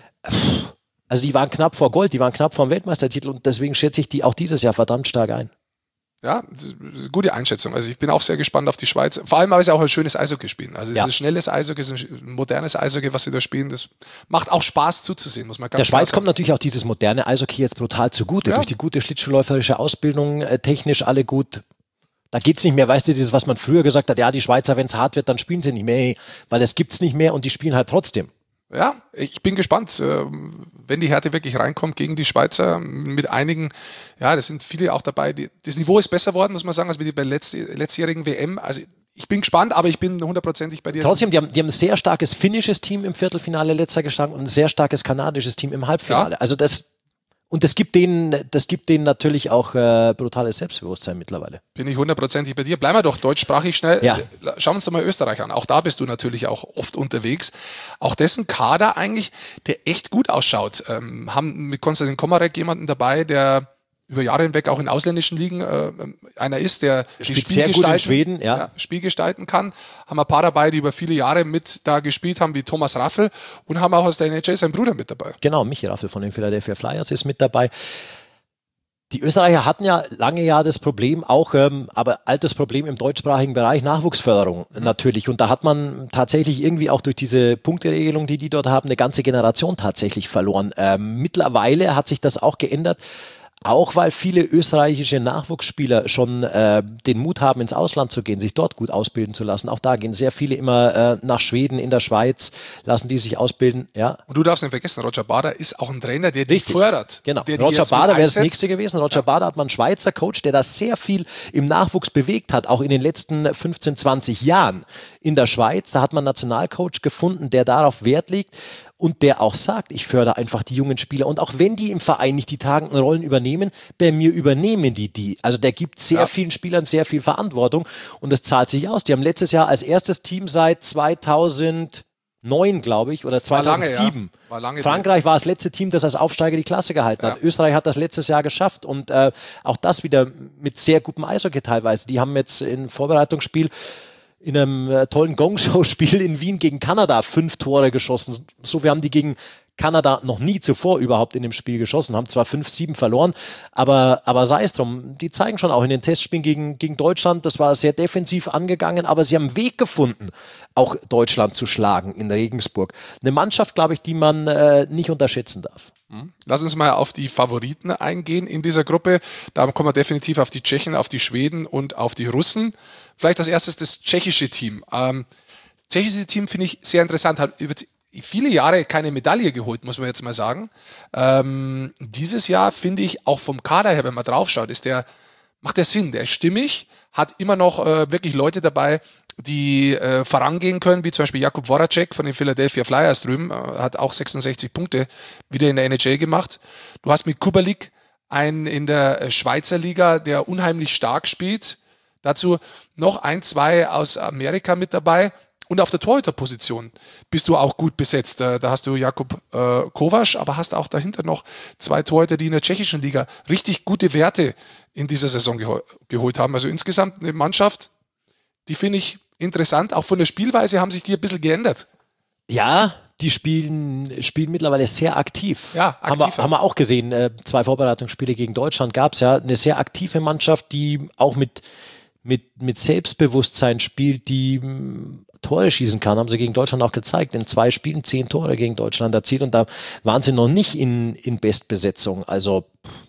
Also die waren knapp vor Gold, die waren knapp vor dem Weltmeistertitel und deswegen schätze ich die auch dieses Jahr verdammt stark ein. Ja, gute Einschätzung. Also ich bin auch sehr gespannt auf die Schweiz. Vor allem, weil sie auch ein schönes Eishockey spielen. Also es ja. ist ein schnelles Eishockey, es ist ein modernes Eishockey, was sie da spielen. Das macht auch Spaß zuzusehen, muss man ganz Der klar Schweiz sagen. kommt natürlich auch dieses moderne Eishockey jetzt brutal zugute. Ja. Durch die gute schlittschuhläuferische Ausbildung, äh, technisch alle gut. Da geht es nicht mehr, weißt du, dieses, was man früher gesagt hat, ja, die Schweizer, wenn es hart wird, dann spielen sie nicht mehr, weil das gibt es nicht mehr und die spielen halt trotzdem. Ja, ich bin gespannt, wenn die Härte wirklich reinkommt gegen die Schweizer mit einigen, ja, das sind viele auch dabei. Die, das Niveau ist besser worden, muss man sagen, als wie bei der letzt, letztjährigen W M. Also ich bin gespannt, aber ich bin hundertprozentig bei dir. Trotzdem, die haben, die haben ein sehr starkes finnisches Team im Viertelfinale letzter geschlagen und ein sehr starkes kanadisches Team im Halbfinale. Ja. Also das Und das gibt denen, das gibt denen natürlich auch äh, brutales Selbstbewusstsein mittlerweile. Bin ich hundertprozentig bei dir. Bleiben wir doch deutschsprachig schnell. Ja. Schauen wir uns doch mal Österreich an. Auch da bist du natürlich auch oft unterwegs. Auch dessen Kader eigentlich, der echt gut ausschaut. Ähm, haben mit Konstantin Komarek jemanden dabei, der über Jahre hinweg auch in ausländischen Ligen äh, einer ist, der die Spiel gestalten, Schweden, ja. Ja, Spiel gestalten kann. Haben ein paar dabei, die über viele Jahre mit da gespielt haben, wie Thomas Raffel, und haben auch aus der N H L seinen Bruder mit dabei. Genau, Michi Raffel von den Philadelphia Flyers ist mit dabei. Die Österreicher hatten ja lange ja das Problem, auch ähm, aber altes Problem im deutschsprachigen Bereich, Nachwuchsförderung mhm. natürlich. Und da hat man tatsächlich irgendwie auch durch diese Punkteregelung, die die dort haben, eine ganze Generation tatsächlich verloren. Ähm, mittlerweile hat sich das auch geändert. Auch weil viele österreichische Nachwuchsspieler schon äh, den Mut haben, ins Ausland zu gehen, sich dort gut ausbilden zu lassen. Auch da gehen sehr viele immer äh, nach Schweden, in der Schweiz, lassen die sich ausbilden. Ja. Und du darfst nicht vergessen, Roger Bader ist auch ein Trainer, der dich fördert. Genau. Der Roger Bader wäre das nächste gewesen. Roger ja. Bader hat man einen Schweizer Coach, der da sehr viel im Nachwuchs bewegt hat, auch in den letzten fünfzehn, zwanzig Jahren in der Schweiz. Da hat man einen Nationalcoach gefunden, der darauf Wert legt. Und der auch sagt, ich fördere einfach die jungen Spieler. Und auch wenn die im Verein nicht die tragenden Rollen übernehmen, bei mir übernehmen die die. Also der gibt sehr ja. vielen Spielern sehr viel Verantwortung. Und das zahlt sich aus. Die haben letztes Jahr als erstes Team seit zweitausendneun, glaube ich, oder das zweitausendsieben. War lange, ja. war lange Frankreich war das letzte Team, das als Aufsteiger die Klasse gehalten hat. Ja. Österreich hat das letztes Jahr geschafft. Und äh, auch das wieder mit sehr gutem Eishockey teilweise. Die haben jetzt im Vorbereitungsspiel in einem äh, tollen Gong-Show-Spiel in Wien gegen Kanada fünf Tore geschossen. So, wir haben die gegen Kanada noch nie zuvor überhaupt in dem Spiel geschossen, haben zwar fünf sieben verloren, aber, aber sei es drum, die zeigen schon auch in den Testspielen gegen, gegen Deutschland, das war sehr defensiv angegangen, aber sie haben einen Weg gefunden, auch Deutschland zu schlagen in Regensburg. Eine Mannschaft, glaube ich, die man äh, nicht unterschätzen darf. Lass uns mal auf die Favoriten eingehen in dieser Gruppe. Da kommen wir definitiv auf die Tschechen, auf die Schweden und auf die Russen. Vielleicht als erstes das tschechische Team. Ähm, das tschechische Team finde ich sehr interessant, hat über viele Jahre keine Medaille geholt, muss man jetzt mal sagen. Ähm, dieses Jahr finde ich auch vom Kader her, wenn man draufschaut, ist der, macht der Sinn, der ist stimmig, hat immer noch äh, wirklich Leute dabei, die äh, vorangehen können, wie zum Beispiel Jakub Voracek von den Philadelphia Flyers drüben, äh, hat auch sechsundsechzig Punkte wieder in der N H L gemacht. Du hast mit Kubalik einen in der Schweizer Liga, der unheimlich stark spielt. Dazu noch ein, zwei aus Amerika mit dabei. Und auf der Torhüterposition bist du auch gut besetzt. Da hast du Jakub äh, Kovac, aber hast auch dahinter noch zwei Torhüter, die in der tschechischen Liga richtig gute Werte in dieser Saison geho- geholt haben. Also insgesamt eine Mannschaft, die finde ich interessant. Auch von der Spielweise haben sich die ein bisschen geändert. Ja, die spielen, spielen mittlerweile sehr aktiv. Ja, aktiv. Haben wir, haben wir auch gesehen. Äh, zwei Vorbereitungsspiele gegen Deutschland gab es ja. Eine sehr aktive Mannschaft, die auch mit, mit, mit Selbstbewusstsein spielt, die m, Tore schießen kann. Haben sie gegen Deutschland auch gezeigt. In zwei Spielen zehn Tore gegen Deutschland erzielt. Und da waren sie noch nicht in, in Bestbesetzung. Also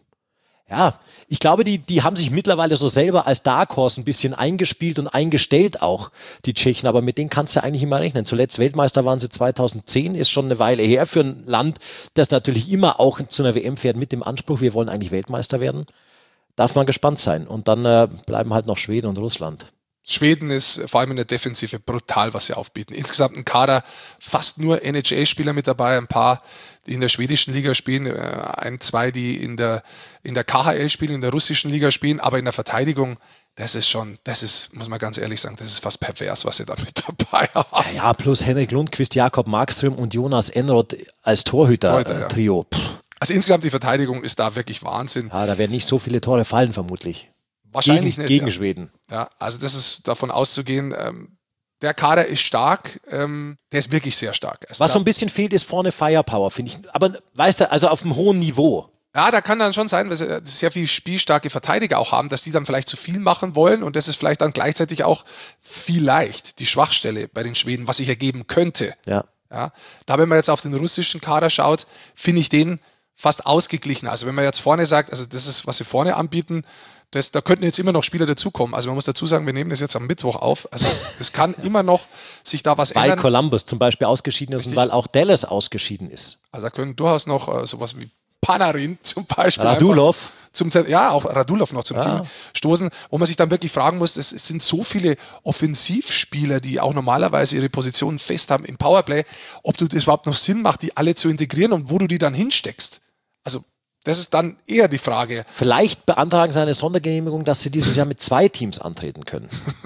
ja, ich glaube, die, die haben sich mittlerweile so selber als Dark Horse ein bisschen eingespielt und eingestellt auch, die Tschechen, aber mit denen kannst du eigentlich immer rechnen. Zuletzt Weltmeister waren sie zweitausendzehn, ist schon eine Weile her für ein Land, das natürlich immer auch zu einer W M fährt mit dem Anspruch, wir wollen eigentlich Weltmeister werden. darf man gespannt sein. Und dann äh, bleiben halt noch Schweden und Russland. Schweden ist vor allem in der Defensive brutal, was sie aufbieten. Insgesamt ein Kader, fast nur N H L-Spieler mit dabei, ein paar, die in der schwedischen Liga spielen, ein, zwei, die in der, in der K H L spielen, in der russischen Liga spielen, aber in der Verteidigung, das ist schon, das ist, muss man ganz ehrlich sagen, das ist fast pervers, was sie da mit dabei haben. Ja, ja, plus Henrik Lundqvist, Jakob Markström und Jonas Enroth als Torhüter-Trio. Ja. Also insgesamt die Verteidigung ist da wirklich Wahnsinn. Ja, da werden nicht so viele Tore fallen, vermutlich. Wahrscheinlich gegen, nicht. Gegen ja. Schweden. Ja, also das ist davon auszugehen. Ähm, der Kader ist stark, ähm, der ist wirklich sehr stark. Was da so ein bisschen fehlt, ist vorne Firepower, finde ich. Aber weißt du, also auf einem hohen Niveau. Ja, da kann dann schon sein, weil sie sehr viel spielstarke Verteidiger auch haben, dass die dann vielleicht zu viel machen wollen und das ist vielleicht dann gleichzeitig auch vielleicht die Schwachstelle bei den Schweden, was sich ergeben könnte. Ja. Ja, da, wenn man jetzt auf den russischen Kader schaut, finde ich den fast ausgeglichen. Also wenn man jetzt vorne sagt, also das ist, was sie vorne anbieten, Das, da könnten jetzt immer noch Spieler dazukommen. Also man muss dazu sagen, wir nehmen das jetzt am Mittwoch auf. Also es kann immer noch sich da was weil ändern. Weil Columbus zum Beispiel ausgeschieden ist Richtig. und weil auch Dallas ausgeschieden ist. Also da können durchaus noch äh, sowas wie Panarin zum Beispiel. Radulov. Zum, ja, auch Radulov noch zum ja. Team stoßen, wo man sich dann wirklich fragen muss, es, es sind so viele Offensivspieler, die auch normalerweise ihre Positionen fest haben im Powerplay, ob du das überhaupt noch Sinn macht, die alle zu integrieren und wo du die dann hinsteckst. Also das ist dann eher die Frage. Vielleicht beantragen sie eine Sondergenehmigung, dass sie dieses Jahr mit zwei Teams antreten können.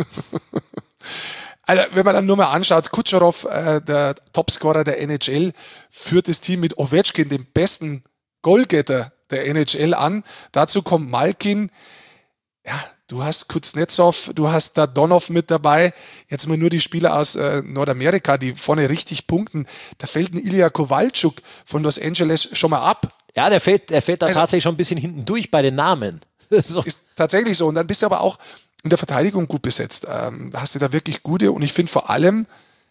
Also, wenn man dann nur mal anschaut, Kutscherow, äh, der Topscorer der N H L, führt das Team mit Ovechkin, dem besten Goalgetter der N H L, an. Dazu kommt Malkin. Ja, du hast Kuznetsov, du hast da Donov mit dabei. Jetzt mal nur die Spieler aus äh, Nordamerika, die vorne richtig punkten. Da fällt ein Ilya Kowalczuk von Los Angeles schon mal ab. Ja, der fällt, der fällt da also, tatsächlich schon ein bisschen hinten durch bei den Namen. So. Ist tatsächlich so. Und dann bist du aber auch in der Verteidigung gut besetzt. Ähm, da hast du da wirklich gute. Und ich finde vor allem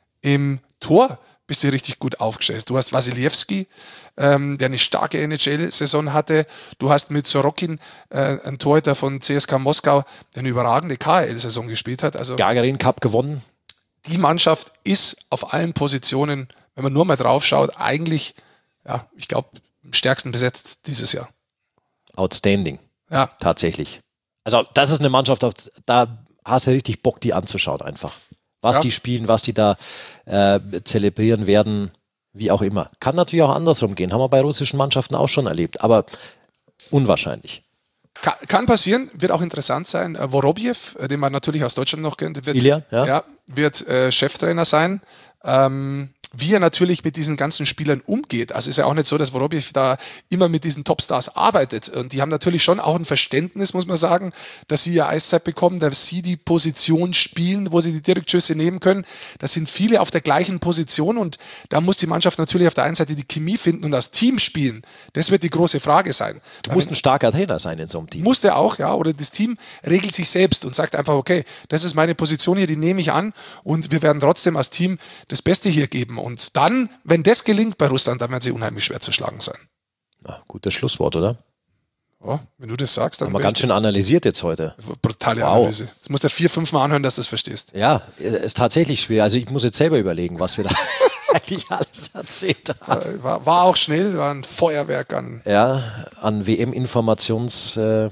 im Tor bist du richtig gut aufgestellt. Du hast Wasilewski, ähm, der eine starke N H L-Saison hatte. Du hast mit Sorokin äh, einen Torhüter von C S K Moskau, der eine überragende K H L-Saison gespielt hat. Also Gagarin Cup gewonnen. Die Mannschaft ist auf allen Positionen, wenn man nur mal drauf schaut, eigentlich, ja, ich glaube, am stärksten besetzt dieses Jahr. Outstanding. Ja. Tatsächlich. Also das ist eine Mannschaft, da hast du richtig Bock, die anzuschauen einfach. Was ja. die spielen, was die da äh, zelebrieren werden, wie auch immer. Kann natürlich auch andersrum gehen. Haben wir bei russischen Mannschaften auch schon erlebt, aber unwahrscheinlich. Kann, kann passieren, wird auch interessant sein. Äh, Vorobjev, äh, den man natürlich aus Deutschland noch kennt, wird, Ilya, ja. Ja, wird äh, Cheftrainer sein. Ähm, wie er natürlich mit diesen ganzen Spielern umgeht. Also ist ja auch nicht so, dass Vorobjev da immer mit diesen Topstars arbeitet. Und die haben natürlich schon auch ein Verständnis, muss man sagen, dass sie ja Eiszeit bekommen, dass sie die Position spielen, wo sie die Direktschüsse nehmen können. Das sind viele auf der gleichen Position und da muss die Mannschaft natürlich auf der einen Seite die Chemie finden und das Team spielen. Das wird die große Frage sein. Du musst ein starker Trainer sein in so einem Team. Muss der auch, ja. Oder das Team regelt sich selbst und sagt einfach, okay, das ist meine Position hier, die nehme ich an und wir werden trotzdem als Team das Beste hier geben. Und dann, wenn das gelingt bei Russland, dann werden sie unheimlich schwer zu schlagen sein. Ja, gutes Schlusswort, oder? Ja, wenn du das sagst, dann. Haben wir ganz schön analysiert jetzt heute. Brutale wow. Analyse. Das musst du vier, fünf Mal anhören, dass du das verstehst. Ja, ist tatsächlich schwer. Also ich muss jetzt selber überlegen, was wir da eigentlich alles erzählt haben. War, war auch schnell, war ein Feuerwerk an. Ja, an W M-Informationsflüssen.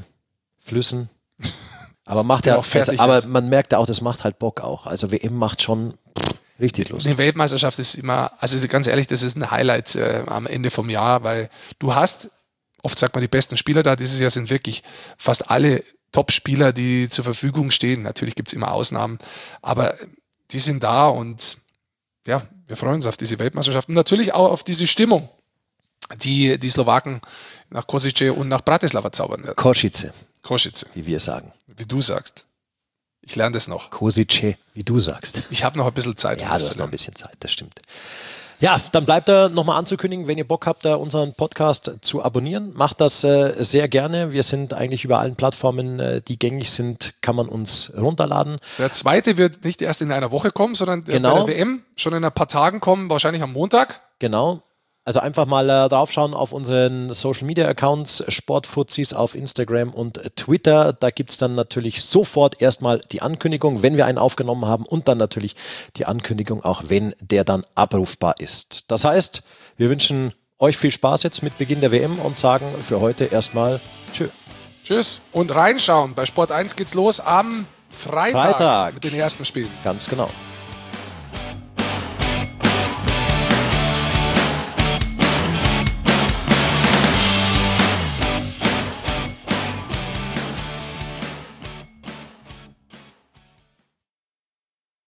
Äh, aber macht ja auch fertig. Aber man merkt ja auch, das macht halt Bock auch. Also W M macht schon pff, richtig Lust. Eine Weltmeisterschaft ist immer, also ganz ehrlich, das ist ein Highlight äh, am Ende vom Jahr, weil du hast, oft sagt man, die besten Spieler da, dieses Jahr sind wirklich fast alle Top-Spieler, die zur Verfügung stehen. Natürlich gibt es immer Ausnahmen, aber die sind da und ja, wir freuen uns auf diese Weltmeisterschaft und natürlich auch auf diese Stimmung, die die Slowaken nach Košice und nach Bratislava zaubern werden. Košice. Košice. Wie wir sagen. Wie du sagst. Ich lerne das noch. Košice, wie du sagst. Ich habe noch ein bisschen Zeit. Ja, um du hast noch ein bisschen Zeit, das stimmt. Ja, dann bleibt da nochmal anzukündigen, wenn ihr Bock habt, da unseren Podcast zu abonnieren. Macht das äh, sehr gerne. Wir sind eigentlich über allen Plattformen, äh, die gängig sind, kann man uns runterladen. Der zweite wird nicht erst in einer Woche kommen, sondern genau. bei der W M schon in ein paar Tagen kommen, wahrscheinlich am Montag. Genau. Also einfach mal äh, draufschauen auf unseren Social Media Accounts, Sportfuzis auf Instagram und Twitter. Da gibt es dann natürlich sofort erstmal die Ankündigung, wenn wir einen aufgenommen haben und dann natürlich die Ankündigung, auch wenn der dann abrufbar ist. Das heißt, wir wünschen euch viel Spaß jetzt mit Beginn der W M und sagen für heute erstmal Tschö. Tschüss und reinschauen. Bei Sport eins geht's los am Freitag, Freitag. mit den ersten Spielen. Ganz genau.